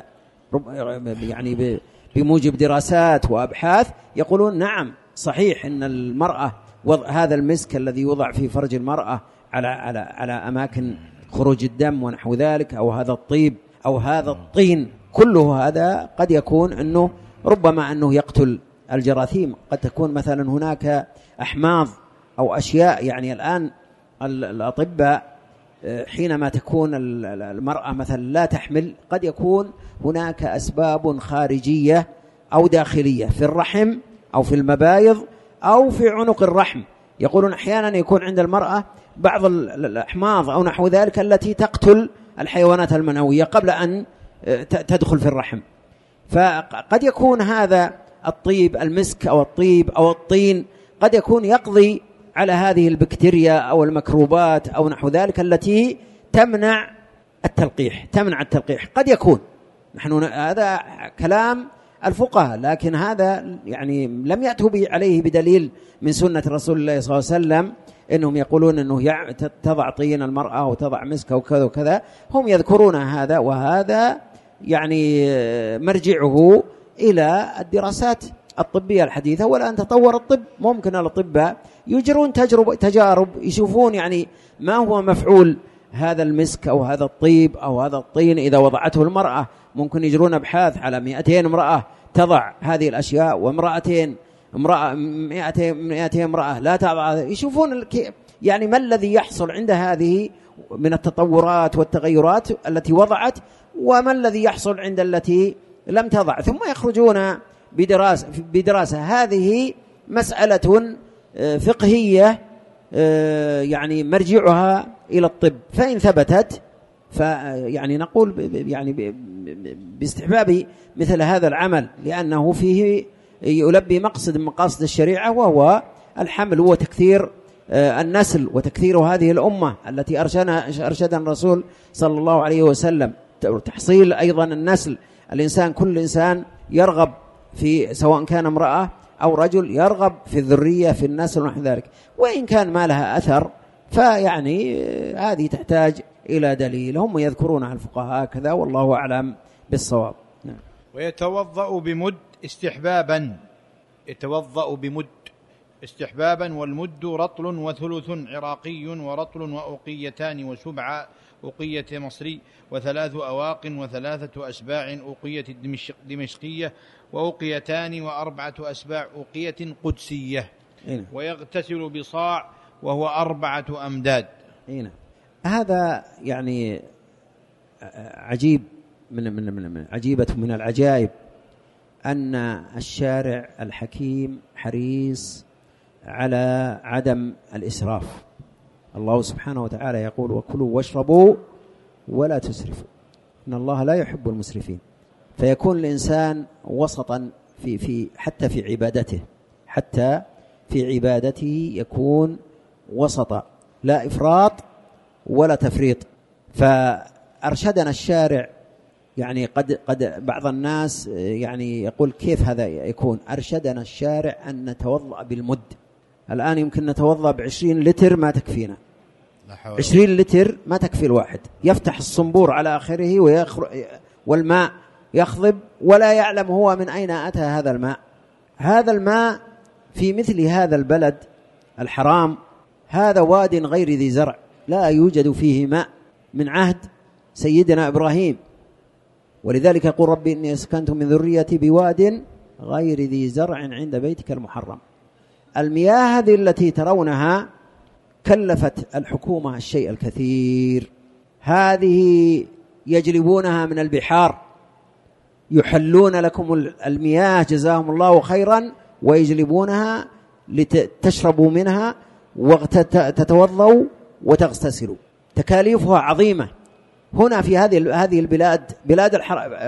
يعني بموجب دراسات وأبحاث يقولون نعم صحيح إن المرأة هذا المسك الذي يوضع في فرج المرأة على أماكن خروج الدم ونحو ذلك، أو هذا الطيب أو هذا الطين، كله هذا قد يكون أنه ربما أنه يقتل الجراثيم. قد تكون مثلا هناك أحماض أو أشياء، يعني الآن الأطباء حينما تكون المرأة مثلا لا تحمل قد يكون هناك أسباب خارجية أو داخلية في الرحم أو في المبايض أو في عنق الرحم. يقولون أحيانا يكون عند المرأة بعض الأحماض أو نحو ذلك التي تقتل الحيوانات المنوية قبل أن تدخل في الرحم. فقد يكون هذا الطيب، المسك أو الطيب أو الطين، قد يكون يقضي على هذه البكتيريا أو الميكروبات أو نحو ذلك التي تمنع التلقيح. قد يكون، نحن هذا كلام الفقهاء، لكن هذا يعني لم يأتوا عليه بدليل من سنة رسول الله صلى الله عليه وسلم إنهم يقولون إنه تضع طين المرأة وتضع مسك وكذا وكذا. هم يذكرون هذا، وهذا يعني مرجعه إلى الدراسات الطبية الحديثة. والآن تطور الطب، ممكن الأطباء يجرون تجارب يشوفون يعني ما هو مفعول هذا المسك أو هذا الطيب أو هذا الطين إذا وضعته المرأة. ممكن يجرون أبحاث على 200 امرأة تضع هذه الأشياء، وامرأتين 200 امرأة لا تضع، يشوفون يعني ما الذي يحصل عند هذه من التطورات والتغيرات التي وضعت، وما الذي يحصل عند التي لم تضع، ثم يخرجون بدراسة. هذه مسألة فقهية يعني مرجعها إلى الطب، فإن ثبتت فيعني نقول يعني باستحباب مثل هذا العمل، لأنه فيه يلبي مقصد من مقاصد الشريعة، وهو الحمل وتكثير النسل وتكثير هذه الأمة التي أرشدنا الرسول صلى الله عليه وسلم. تحصيل أيضا النسل، كل إنسان يرغب في، سواء كان امرأة أو رجل، يرغب في الذرية في النسل ونحو ذلك، وإن كان ما لها أثر فيعني هذه تحتاج إلى دليل. هم يذكرونها الفقهاء كذا، والله أعلم بالصواب. ويتوضأ بمد استحبابا، استحبابا، والمد رطل وثلث عراقي ورطل وأوقيتان وسبع أوقية مصري وثلاث أواق وثلاثة أسباع أوقية دمشقية وأوقيتان وأربعة أسباع أوقية قدسية. ويغتسل بصاع وهو 4 أمداد. هذا يعني عجيب عجيبة من العجائب أن الشارع الحكيم حريص على عدم الإسراف. الله سبحانه وتعالى يقول: وكلوا واشربوا ولا تسرفوا إن الله لا يحب المسرفين. فيكون الإنسان وسطا حتى في عبادته يكون وسطا، لا إفراط ولا تفريط. فأرشدنا الشارع، يعني قد بعض الناس يعني يقول كيف هذا يكون؟ أرشدنا الشارع أن نتوضأ بالمد، الآن يمكن نتوضأ ب20 لتر ما تكفينا، 20 لتر ما تكفي الواحد، يفتح الصنبور على آخره والماء يخضب ولا يعلم هو من أين أتى هذا الماء. هذا الماء في مثل هذا البلد الحرام، هذا واد غير ذي زرع لا يوجد فيه ماء من عهد سيدنا إبراهيم، ولذلك يقول ربي إني أسكنت من ذريتي بواد غير ذي زرع عند بيتك المحرم. المياه هذه التي ترونها كلفت الحكومة الشيء الكثير، هذه يجلبونها من البحار، يحلون لكم المياه جزاهم الله خيرا ويجلبونها لتشربوا منها وتتوضوا وتغتسلوا، تكاليفها عظيمة. هنا في هذه البلاد، بلاد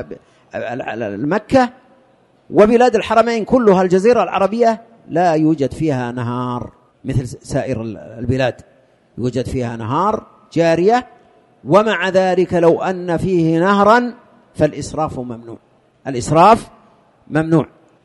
مكة وبلاد الحرمين كلها الجزيرة العربية، لا يوجد فيها نهار مثل سائر البلاد، يوجد فيها نهار جارية، ومع ذلك لو أن فيه نهرا فالإسراف ممنوع، الإسراف ممنوع.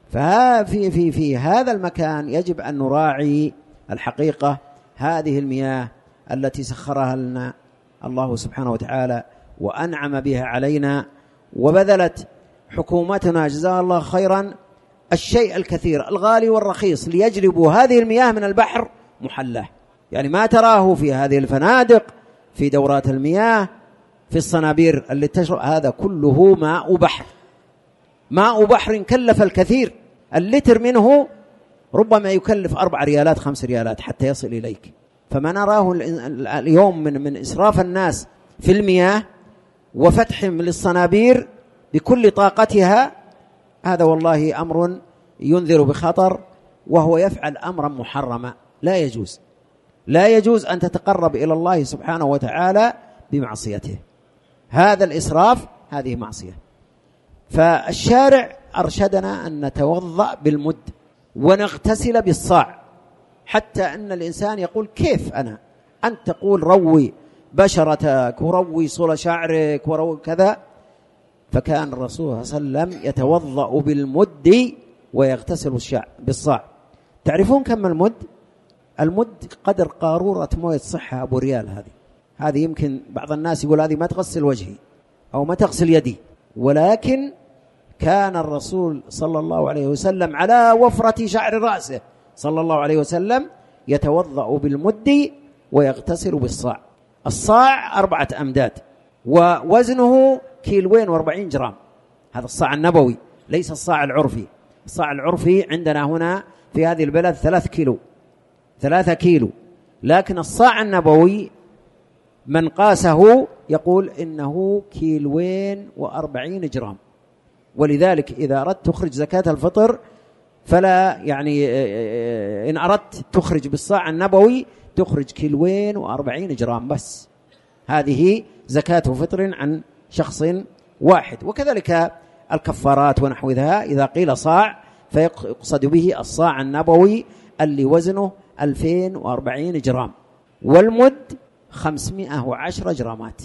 في هذا المكان يجب أن نراعي الحقيقة هذه المياه التي سخرها لنا الله سبحانه وتعالى وأنعم بها علينا، وبذلت حكومتنا جزاها الله خيرا الشيء الكثير الغالي والرخيص ليجلبوا هذه المياه من البحر محلاه. يعني ما تراه في هذه الفنادق، في دورات المياه، في الصنابير اللي تشرب، هذا كله ماء بحر، ماء بحر كلف الكثير. اللتر منه ربما يكلف 4 ريالات 5 ريالات حتى يصل إليك. فما نراه اليوم من إسراف الناس في المياه وفتحهم للصنابير بكل طاقتها، هذا والله أمر ينذر بخطر، وهو يفعل أمرا محرما لا يجوز. لا يجوز أن تتقرب إلى الله سبحانه وتعالى بمعصيته، هذا الإسراف هذه معصية. فالشارع أرشدنا أن نتوضأ بالمد ونغتسل بالصاع، حتى أن الإنسان يقول كيف أنت تقول روي بشرتك وروي صلى شعرك وروي كذا. فكان الرسول صلى الله عليه وسلم يتوضأ بالمد ويغتسل بالصاع. تعرفون كم المد؟ المد قدر قارورة موية صحة أبو ريال. هذه يمكن بعض الناس يقول هذه ما تغسل وجهي أو ما تغسل يدي، ولكن كان الرسول صلى الله عليه وسلم على وفرة شعر رأسه صلى الله عليه وسلم يتوضأ بالمد ويغتسل بالصاع. الصاع 4 أمداد ووزنه 240 جرام، هذا الصاع النبوي ليس الصاع العرفي. الصاع العرفي عندنا هنا في هذه البلد 3 كيلو، لكن الصاع النبوي من قاسه يقول إنه 240 جرام. ولذلك إذا أردت تخرج زكاة الفطر فلا يعني إن أردت تخرج بالصاع النبوي تخرج 240 جرام بس، هذه زكاة فطر عن شخص واحد. وكذلك الكفارات ونحوها إذا قيل صاع فيقصد به الصاع النبوي اللي وزنه 2040 جرام، والمد 510 جرامات،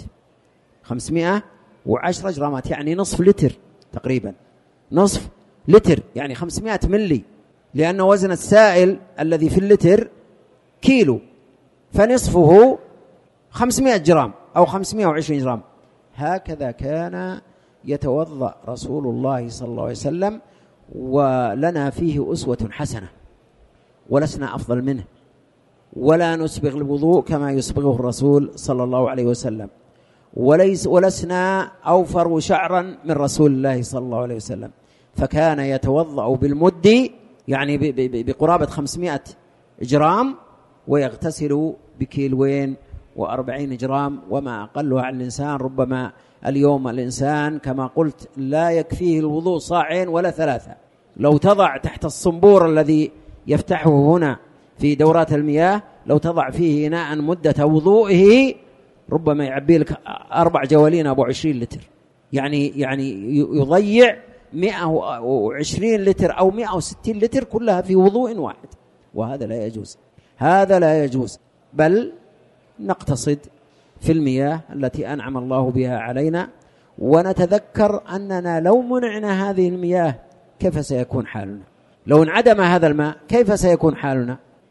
510 جرامات يعني نصف لتر تقريبا، نصف لتر يعني 500 ملي، لأن وزن السائل الذي في اللتر كيلو، فنصفه 500 جرام أو 520 جرام. هكذا كان يتوضأ رسول الله صلى الله عليه وسلم، ولنا فيه أسوة حسنة، ولسنا أفضل منه، ولا نسبغ الوضوء كما يسبغه الرسول صلى الله عليه وسلم، ولسنا أوفر شعرا من رسول الله صلى الله عليه وسلم. فكان يتوضأ بالمد يعني بقرابة 500 جرام، ويغتسل ب240 جرام وما أقلها على الإنسان. ربما اليوم الإنسان كما قلت لا يكفيه الوضوء صاعين ولا 3. لو تضع تحت الصنبور الذي يفتحه هنا في دورات المياه، لو تضع فيه إناء مدة وضوئه ربما يعبي لك 4 جوالين أبو 20 لتر، يعني يضيع 120 لتر أو 160 لتر كلها في وضوء واحد، وهذا لا يجوز، هذا لا يجوز. بل نقتصد في المياه التي أنعم الله بها علينا، ونتذكر أننا لو منعنا هذه المياه كيف سيكون حالنا؟ لو انعدم هذا الماء كيف سيكون حالنا؟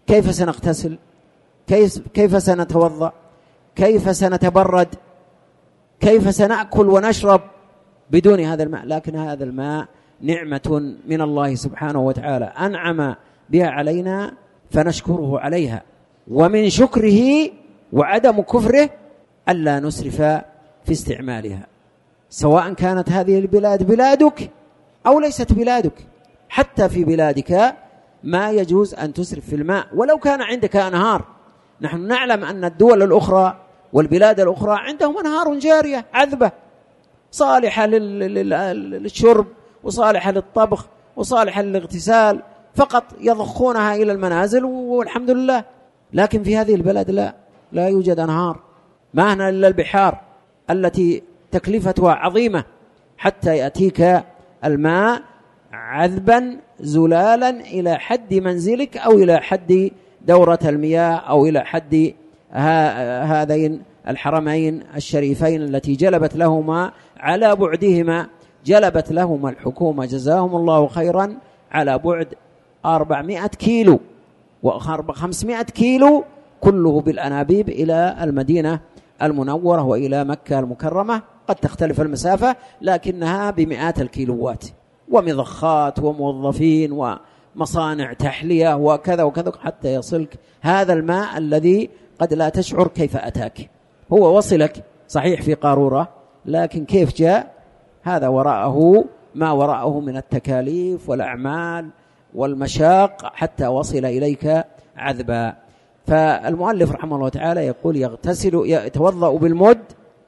كيف سنغتسل؟ كيف سنتوضأ؟ كيف سنتبرد؟ كيف سنأكل ونشرب بدون هذا الماء؟ لكن هذا الماء نعمة من الله سبحانه وتعالى أنعم بها علينا فنشكره عليها، ومن شكره وعدم كفره ألا نسرف في استعمالها، سواء كانت هذه البلاد بلادك أو ليست بلادك. حتى في بلادك ما يجوز أن تسرف في الماء ولو كان عندك أنهار. نحن نعلم أن الدول الأخرى والبلاد الأخرى عندهم أنهار جارية عذبة صالحة للشرب وصالحة للطبخ وصالحة للاغتسال، فقط يضخونها إلى المنازل والحمد لله. لكن في هذه البلد لا يوجد أنهار، ما هنا إلا البحار التي تكلفتها عظيمة حتى يأتيك الماء عذبا زلالا إلى حد منزلك أو إلى حد دورة المياه أو إلى حد هذين الحرمين الشريفين التي جلبت لهما على بعدهما، جلبت لهما الحكومة جزاهم الله خيرا على بعد 400 كيلو و500 كيلو كله بالأنابيب إلى المدينة المنورة وإلى مكة المكرمة. قد تختلف المسافة لكنها بمئات الكيلوات، ومضخات وموظفين ومصانع تحلية وكذا وكذا حتى يصلك هذا الماء الذي قد لا تشعر كيف أتاك. هو وصلك صحيح في قارورة، لكن كيف جاء هذا وراءه ما وراءه من التكاليف والأعمال والمشاق حتى وصل إليك عذبا. فالمؤلف رحمه الله تعالى يقول يتوضأ بالمد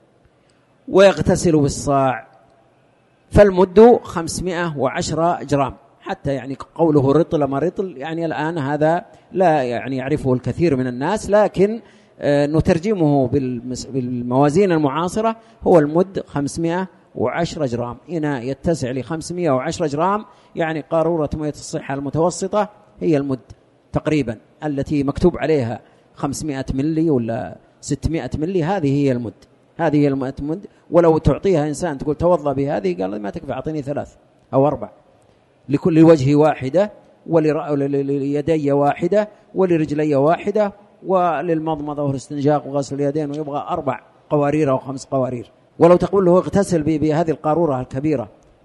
ويغتسل بالصاع، فالمد 510 جرام، حتى يعني قوله رطل ما رطل يعني الآن هذا لا يعني يعرفه الكثير من الناس، لكن نترجمه بالموازين المعاصرة هو المد 510 جرام. إناء يتسع ل 510 جرام يعني قارورة مياه الصحة المتوسطة هي المد تقريبا التي مكتوب عليها 500 ملي ولا 600 ملي، هذه هي المد، هذه هي المد. ولو تعطيها إنسان تقول توضأ بهذه قال ما تكفي، أعطيني 3 أو 4 لكل وجه واحدة وليدي واحدة ولرجلي واحدة وللمضمضة والاستنجاق وغسل اليدين، ويبغى 4 قوارير أو 5 قوارير. ولو تقول له اغتسل بهذه القارورة الكبيرة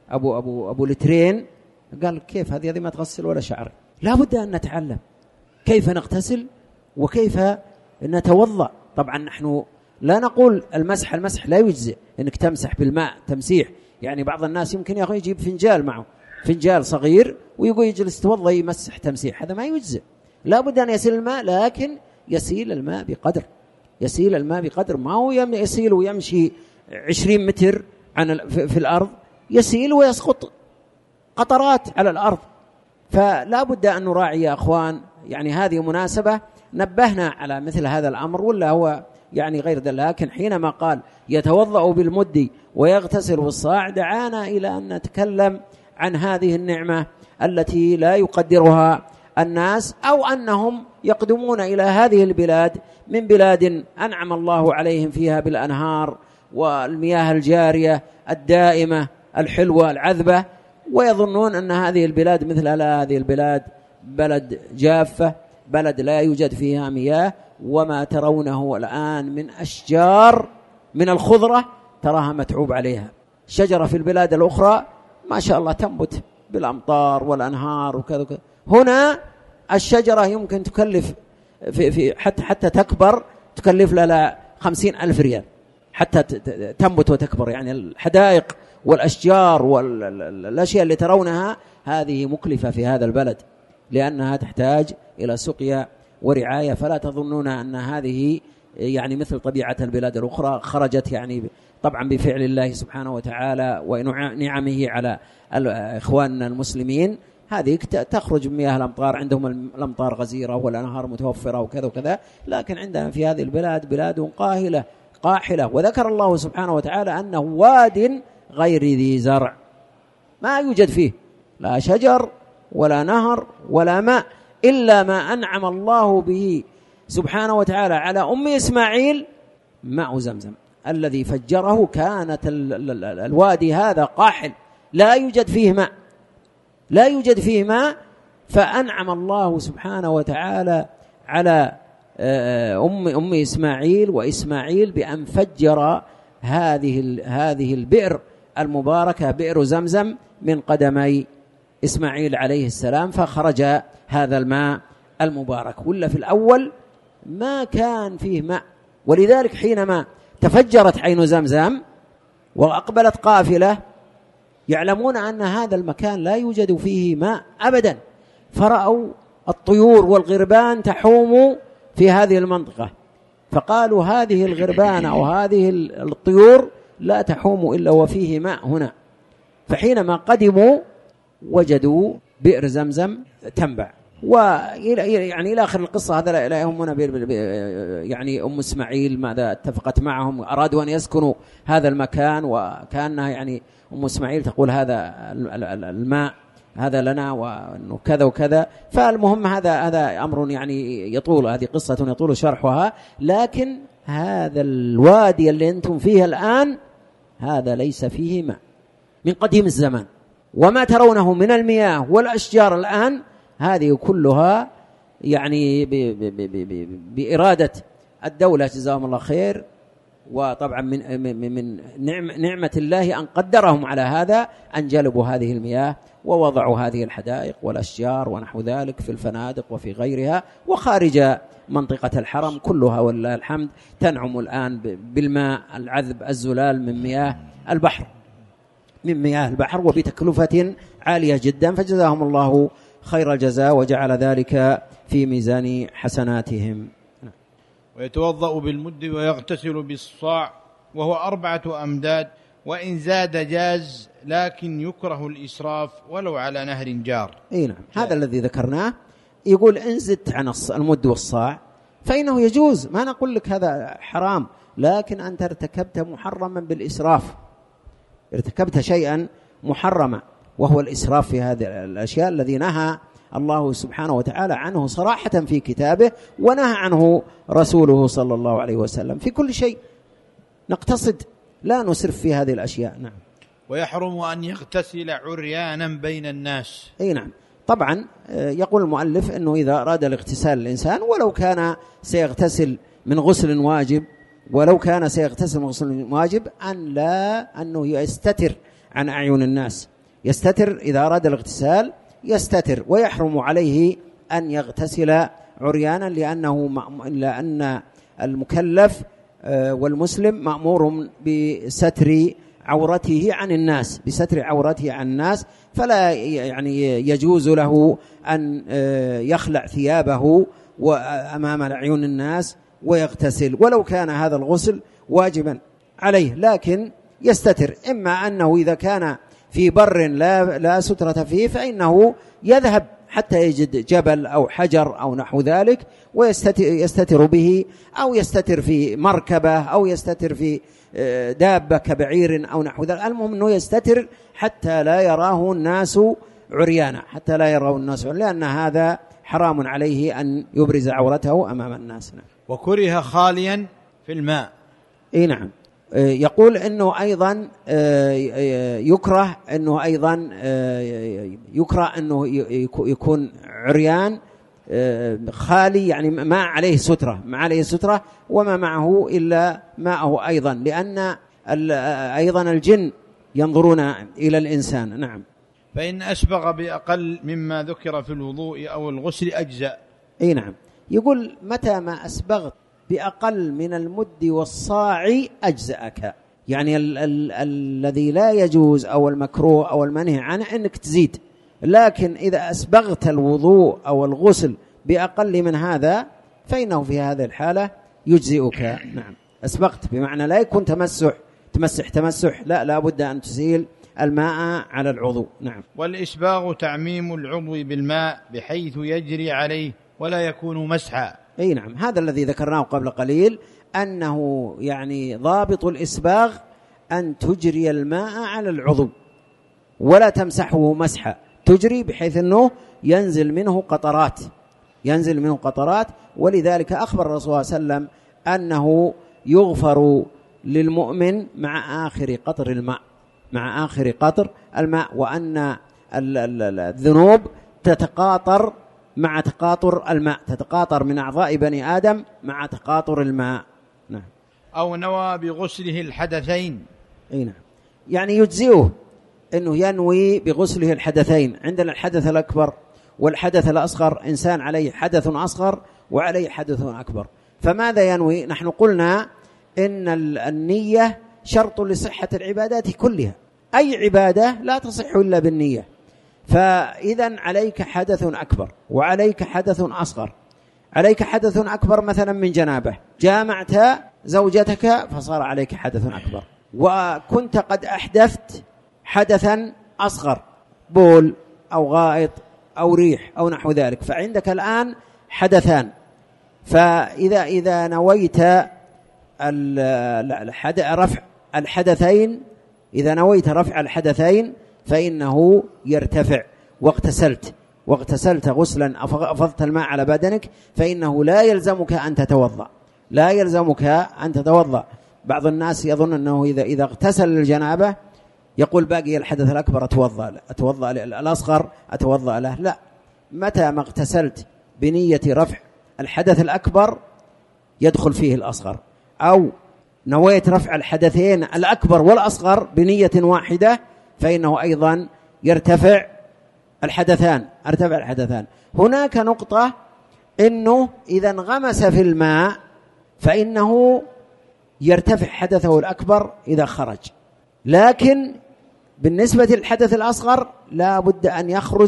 أبو لترين قال كيف هذه ما تغسل ولا شعر. لا بد أن نتعلم كيف نغتسل وكيف نتوضأ. طبعا نحن لا نقول المسح لا يجزئ انك تمسح بالماء تمسيح، يعني بعض الناس يمكن يجيب فنجال معه، فنجال صغير ويقول يجلس يتوضأ يمسح تمسيح، هذا ما يجزئ. لا بد أن يسيل الماء، لكن يسيل الماء بقدر، يسيل الماء بقدر، ما هو يسيل ويمشي 20 متر في الأرض، يسيل ويسقط قطرات على الأرض. فلا بد أن نراعي يا أخوان، يعني هذه مناسبة نبهنا على مثل هذا الأمر، ولا هو يعني غير ذلك. لكن حينما قال يتوضأ بالمد ويغتسل بالصاع دعانا إلى أن نتكلم عن هذه النعمة التي لا يقدرها الناس، أو أنهم يقدمون إلى هذه البلاد من بلاد أنعم الله عليهم فيها بالأنهار والمياه الجارية الدائمة الحلوة العذبة، ويظنون أن هذه البلاد مثل هذه البلاد بلد جافة، بلد لا يوجد فيها مياه. وما ترونه الآن من أشجار من الخضرة تراها متعوب عليها. شجرة في البلاد الأخرى ما شاء الله تنبت بالأمطار والأنهار وكذا. هنا الشجرة يمكن تكلف في حتى تكبر تكلف لها 50,000 ريال حتى تنبت وتكبر. يعني الحدائق والأشجار والأشياء اللي ترونها هذه مكلفة في هذا البلد، لأنها تحتاج إلى سقيا ورعاية. فلا تظنون أن هذه يعني مثل طبيعة البلاد الأخرى خرجت يعني طبعا بفعل الله سبحانه وتعالى ونعمه على إخواننا المسلمين. هذه تخرج من مياه الأمطار، عندهم الأمطار غزيرة والأنهار متوفرة وكذا وكذا، لكن عندنا في هذه البلاد بلاد قاحلة. وذكر الله سبحانه وتعالى أنه واد غير ذي زرع، ما يوجد فيه لا شجر ولا نهر ولا ماء إلا ما أنعم الله به سبحانه وتعالى على أم إسماعيل، ماء زمزم الذي فجره. كانت الوادي هذا قاحل لا يوجد فيه ماء، فأنعم الله سبحانه وتعالى على أم إسماعيل وإسماعيل بأن فجر هذه البئر المباركة بئر زمزم من قدمي إسماعيل عليه السلام، فخرج هذا الماء المبارك. ولا في الأول ما كان فيه ماء، ولذلك حينما تفجرت عين زمزم وأقبلت قافلة يعلمون أن هذا المكان لا يوجد فيه ماء أبدا، فرأوا الطيور والغربان تحوم في هذه المنطقة، فقالوا هذه الغربان أو هذه الطيور لا تحوم إلا وفيه ماء هنا. فحينما قدموا وجدوا بئر زمزم تنبع. يعني إلى آخر القصة. هذا لا يهمنا يعني أم إسماعيل ماذا اتفقت معهم، أرادوا أن يسكنوا هذا المكان، وكأنها يعني أم إسماعيل تقول هذا الماء هذا لنا وكذا وكذا. فالمهم هذا أمر يعني يطول، هذه قصة يطول شرحها. لكن هذا الوادي اللي أنتم فيه الآن هذا ليس فيه ماء من قديم الزمان، وما ترونه من المياه والأشجار الآن هذه كلها يعني بإرادة الدولة جزاهم الله خير، وطبعا من نعمة الله أن قدرهم على هذا، أن جلبوا هذه المياه ووضعوا هذه الحدائق والأشجار ونحو ذلك في الفنادق وفي غيرها، وخارج منطقة الحرم كلها ولله الحمد تنعم الآن بالماء العذب الزلال من مياه البحر وبتكلفة عالية جدا، فجزاهم الله خير الجزاء وجعل ذلك في ميزان حسناتهم. ويتوضأ بالمد ويغتسل بالصاع وهو 4 أمداد، وإن زاد جاز، لكن يكره الإسراف ولو على نهر جار. نعم، هذا الذي ذكرناه. يقول إن زدت عن المد والصاع فإنه يجوز، ما نقول لك هذا حرام، لكن أنت ارتكبت محرما بالإسراف، ارتكبت شيئا محرما وهو الإسراف في هذه الأشياء الذي نهى الله سبحانه وتعالى عنه صراحة في كتابه، ونهى عنه رسوله صلى الله عليه وسلم. في كل شيء نقتصد، لا نسرف في هذه الأشياء. نعم. ويحرم أن يغتسل عريانا بين الناس. نعم، طبعا يقول المؤلف أنه إذا أراد الاغتسال الإنسان ولو كان سيغتسل من غسل واجب، أنه يستتر عن أعين الناس، يستتر إذا أراد الاغتسال يستتر، ويحرم عليه أن يغتسل عريانا لأن المكلف والمسلم مأمور بستر عورته عن الناس، فلا يعني يجوز له أن يخلع ثيابه أمام عيون الناس ويغتسل ولو كان هذا الغسل واجبا عليه، لكن يستتر. إما أنه إذا كان في بر لا سترة فيه فإنه يذهب حتى يجد جبل أو حجر أو نحو ذلك ويستتر به، أو يستتر في مركبة، أو يستتر في دابة كبعير أو نحو ذلك. المهم أنه يستتر حتى لا يراه الناس عريانا، لأن هذا حرام عليه أن يبرز عورته أمام الناس. وكره خاليا في الماء. نعم. يقول أنه أيضا يكره أنه يكون عريان خالي، يعني ما عليه سترة وما معه إلا ماءه أيضا، لأن أيضا الجن ينظرون إلى الإنسان. نعم. فإن أسبغ بأقل مما ذكر في الوضوء أو الغسل أجزأ. نعم. يقول متى ما أسبغت بأقل من المد والصاع أجزأك، يعني الذي لا يجوز أو المكروه أو المنهي عنه أنك تزيد، لكن إذا أسبغت الوضوء أو الغسل بأقل من هذا فإنه في هذه الحالة يجزئك. نعم. أسبغت بمعنى لا يكون تمسح، لا بد أن تسيل الماء على العضو. نعم. والإسباغ تعميم العضو بالماء بحيث يجري عليه ولا يكون مسحا. نعم، هذا الذي ذكرناه قبل قليل، أنه يعني ضابط الإسباغ أن تجري الماء على العضو ولا تمسحه مسحا، تجري بحيث أنه ينزل منه قطرات. ولذلك أخبر الرسول صلى الله عليه وسلم أنه يغفر للمؤمن مع آخر قطر الماء، وأن الذنوب تتقاطر مع تقاطر الماء، تتقاطر من أعضاء بني آدم مع تقاطر الماء. نعم. أو نوى بغسله الحدثين. أي نعم، يعني يجزئه أنه ينوي بغسله الحدثين. عندنا الحدث الأكبر والحدث الأصغر، إنسان عليه حدث أصغر وعليه حدث أكبر، فماذا ينوي؟ نحن قلنا إن النية شرط لصحة العبادات كلها، أي عبادة لا تصح إلا بالنية. فإذا عليك حدث أكبر وعليك حدث أصغر. عليك حدث أكبر مثلا من جنابة، جامعت زوجتك فصار عليك حدث أكبر، وكنت قد أحدثت حدثا أصغر، بول أو غائط أو ريح أو نحو ذلك، فعندك الآن حدثان. فإذا نويت رفع الحدثين، إذا نويت رفع الحدثين فإنه يرتفع. واغتسلت غسلا أفضت الماء على بدنك فإنه لا يلزمك أن تتوضأ، لا يلزمك أن تتوضأ. بعض الناس يظن أنه إذا اغتسل الجنابة يقول باقي الحدث الأكبر أتوضأ الأصغر أتوضأ له. لا، متى ما اغتسلت بنية رفع الحدث الأكبر يدخل فيه الأصغر، أو نويت رفع الحدثين الأكبر والأصغر بنية واحدة فإنه أيضا يرتفع الحدثان. هناك نقطة، إنه إذا انغمس في الماء فإنه يرتفع حدثه الأكبر إذا خرج، لكن بالنسبة للحدث الأصغر لا بد أن يخرج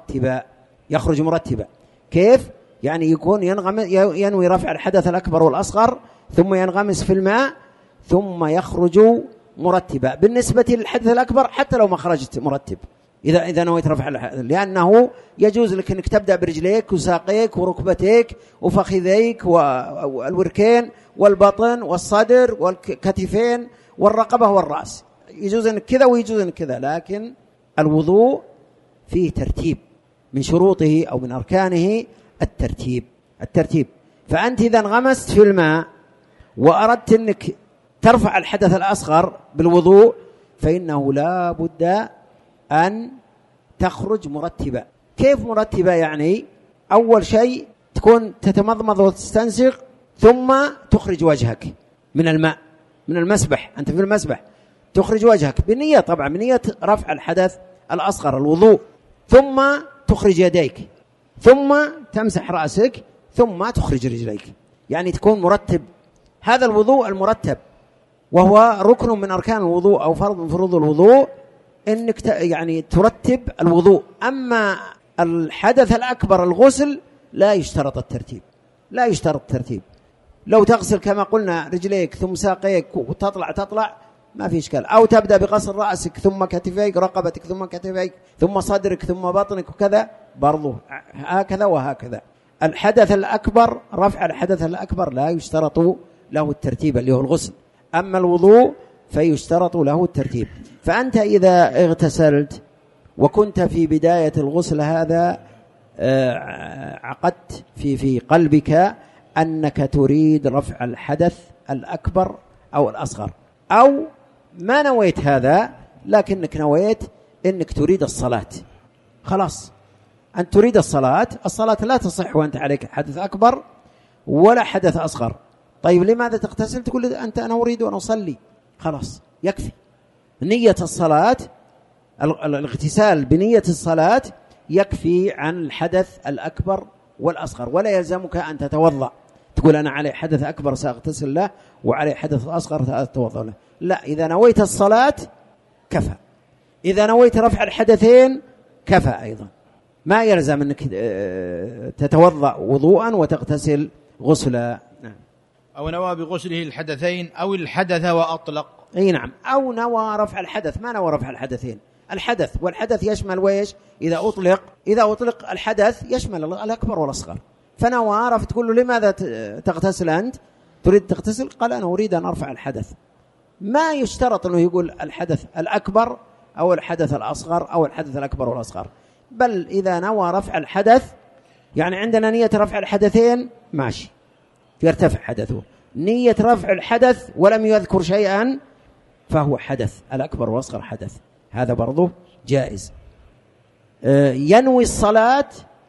مرتبا. كيف؟ يعني يكون ينوي رفع الحدث الأكبر والأصغر ثم ينغمس في الماء ثم يخرج مرتبا. بالنسبة للحدث الأكبر حتى لو ما خرجت مرتب، إذا نويت رفع لأنه يجوز لك أنك تبدأ برجليك وساقيك وركبتيك وفخذيك والوركين والبطن والصدر والكتفين والرقبة والرأس، يجوز أنك كذا ويجوز أنك كذا. لكن الوضوء فيه ترتيب، من شروطه أو من أركانه الترتيب. فأنت إذا انغمست في الماء وأردت أنك ترفع الحدث الأصغر بالوضوء فإنه لا بد أن تخرج مرتبة. كيف مرتبة؟ يعني أول شيء تكون تتمضمض وتستنسغ ثم تخرج وجهك من الماء، من المسبح، أنت في المسبح تخرج وجهك بنية، طبعا بنية رفع الحدث الأصغر الوضوء، ثم تخرج يديك، ثم تمسح رأسك، ثم تخرج رجليك، يعني تكون مرتب. هذا الوضوء المرتب، وهو ركن من أركان الوضوء أو فرض من فروض الوضوء، إنك يعني ترتب الوضوء. أما الحدث الأكبر الغسل لا يشترط الترتيب. لو تغسل كما قلنا رجليك ثم ساقيك وتطلع ما في إشكال، أو تبدأ بغسل رأسك ثم كتفيك، رقبتك ثم كتفيك، ثم صدرك ثم بطنك وكذا، برضو هكذا وهكذا. الحدث الأكبر، رفع الحدث الأكبر لا يشترط له الترتيب اللي هو الغسل، أما الوضوء فيشترط له الترتيب. فأنت إذا اغتسلت وكنت في بداية الغسل هذا عقدت في قلبك أنك تريد رفع الحدث الأكبر أو الأصغر، أو ما نويت هذا لكنك نويت أنك تريد الصلاة، خلاص أن تريد الصلاة لا تصح وأنت عليك حدث أكبر ولا حدث أصغر. طيب لماذا تغتسل؟ تقول أنا أريد أن أصلي، خلاص يكفي نية الصلاة، الاغتسال بنية الصلاة يكفي عن الحدث الأكبر والأصغر، ولا يلزمك أن تتوضأ تقول أنا علي حدث أكبر سأغتسل له وعلي حدث أصغر سأتوضأ له. لا، إذا نويت الصلاة كفى، إذا نويت رفع الحدثين كفى أيضا، ما يلزم أنك تتوضأ وضوءا وتغتسل غسلا. نعم. أو نوى بغسله الحدثين أو الحدث وأطلق. أي نعم، أو نوى رفع الحدث، ما نوى رفع الحدثين، الحدث، والحدث يشمل ويش؟ إذا أطلق الحدث يشمل الأكبر والأصغر. فنوى رفع، تقول له لماذا تغتسل أنت؟ تريد تغتسل؟ قال أنا أريد أن أرفع الحدث. ما يشترط أنه يقول الحدث الأكبر أو الحدث الأصغر أو الحدث الأكبر والأصغر، بل إذا نوى رفع الحدث، يعني عندنا نية رفع الحدثين ماشي يرتفع حدثه، نية رفع الحدث ولم يذكر شيئا فهو حدث الأكبر والأصغر حدث، هذا برضه جائز. ينوي الصلاة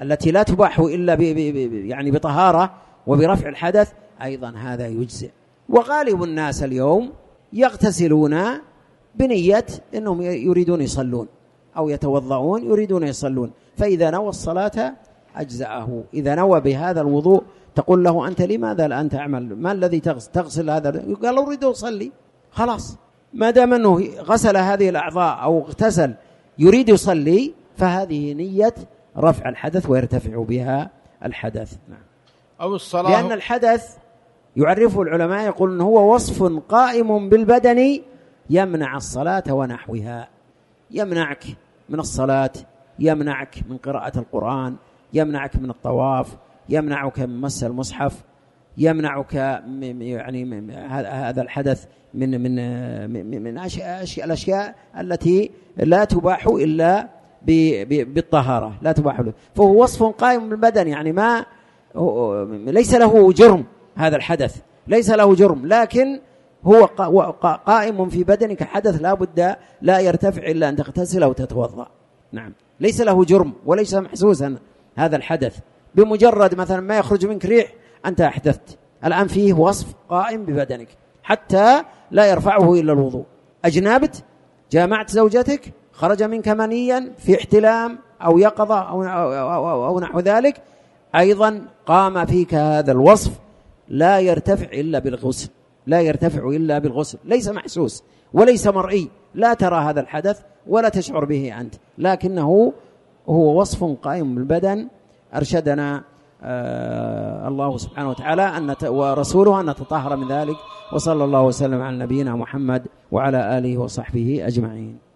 التي لا تباح إلا يعني بطهارة وبرفع الحدث، أيضا هذا يجزئ. وغالب الناس اليوم يغتسلون بنية أنهم يريدون يصلون أو يتوضعون يريدون يصلون، فإذا نوى الصلاة أجزأه. إذا نوى بهذا الوضوء تقول له أنت لماذا لا أنت أعمل، ما الذي تغسل هذا؟ قال أريد أصلي، خلاص ما دام أنه غسل هذه الأعضاء أو اغتسل يريد يصلي فهذه نية رفع الحدث ويرتفع بها الحدث. نعم. أو الصلاة، لأن الحدث يعرفه العلماء يقولون هو وصف قائم بالبدن يمنع الصلاة ونحوها، يمنعك من الصلاة، يمنعك من قراءة القرآن، يمنعك من الطواف، يمنعك من مس المصحف، يمنعك يعني هذا الحدث من الأشياء التي لا تباح إلا بالطهارة، لا تباح له. فهو وصف قائم بالبدن، يعني ما ليس له جرم، هذا الحدث ليس له جرم، لكن هو قائم في بدنك، حدث لا بد لا يرتفع إلا أن تغتسل أو تتوضأ. نعم، ليس له جرم وليس محسوسا هذا الحدث، بمجرد مثلا ما يخرج منك ريح أنت أحدثت، الآن فيه وصف قائم ببدنك حتى لا يرفعه إلا الوضوء. أجنبت، جامعت زوجتك، خرج منك منيا في احتلام أو يقظة أو نحو ذلك، أيضا قام فيك هذا الوصف لا يرتفع إلا بالغسل، لا يرتفع إلا بالغسل، ليس محسوس وليس مرئي، لا ترى هذا الحدث ولا تشعر به أنت، لكنه هو وصف قائم بالبدن. أرشدنا الله سبحانه وتعالى ورسوله أن نتطهر من ذلك. وصلى الله وسلم على نبينا محمد وعلى آله وصحبه أجمعين.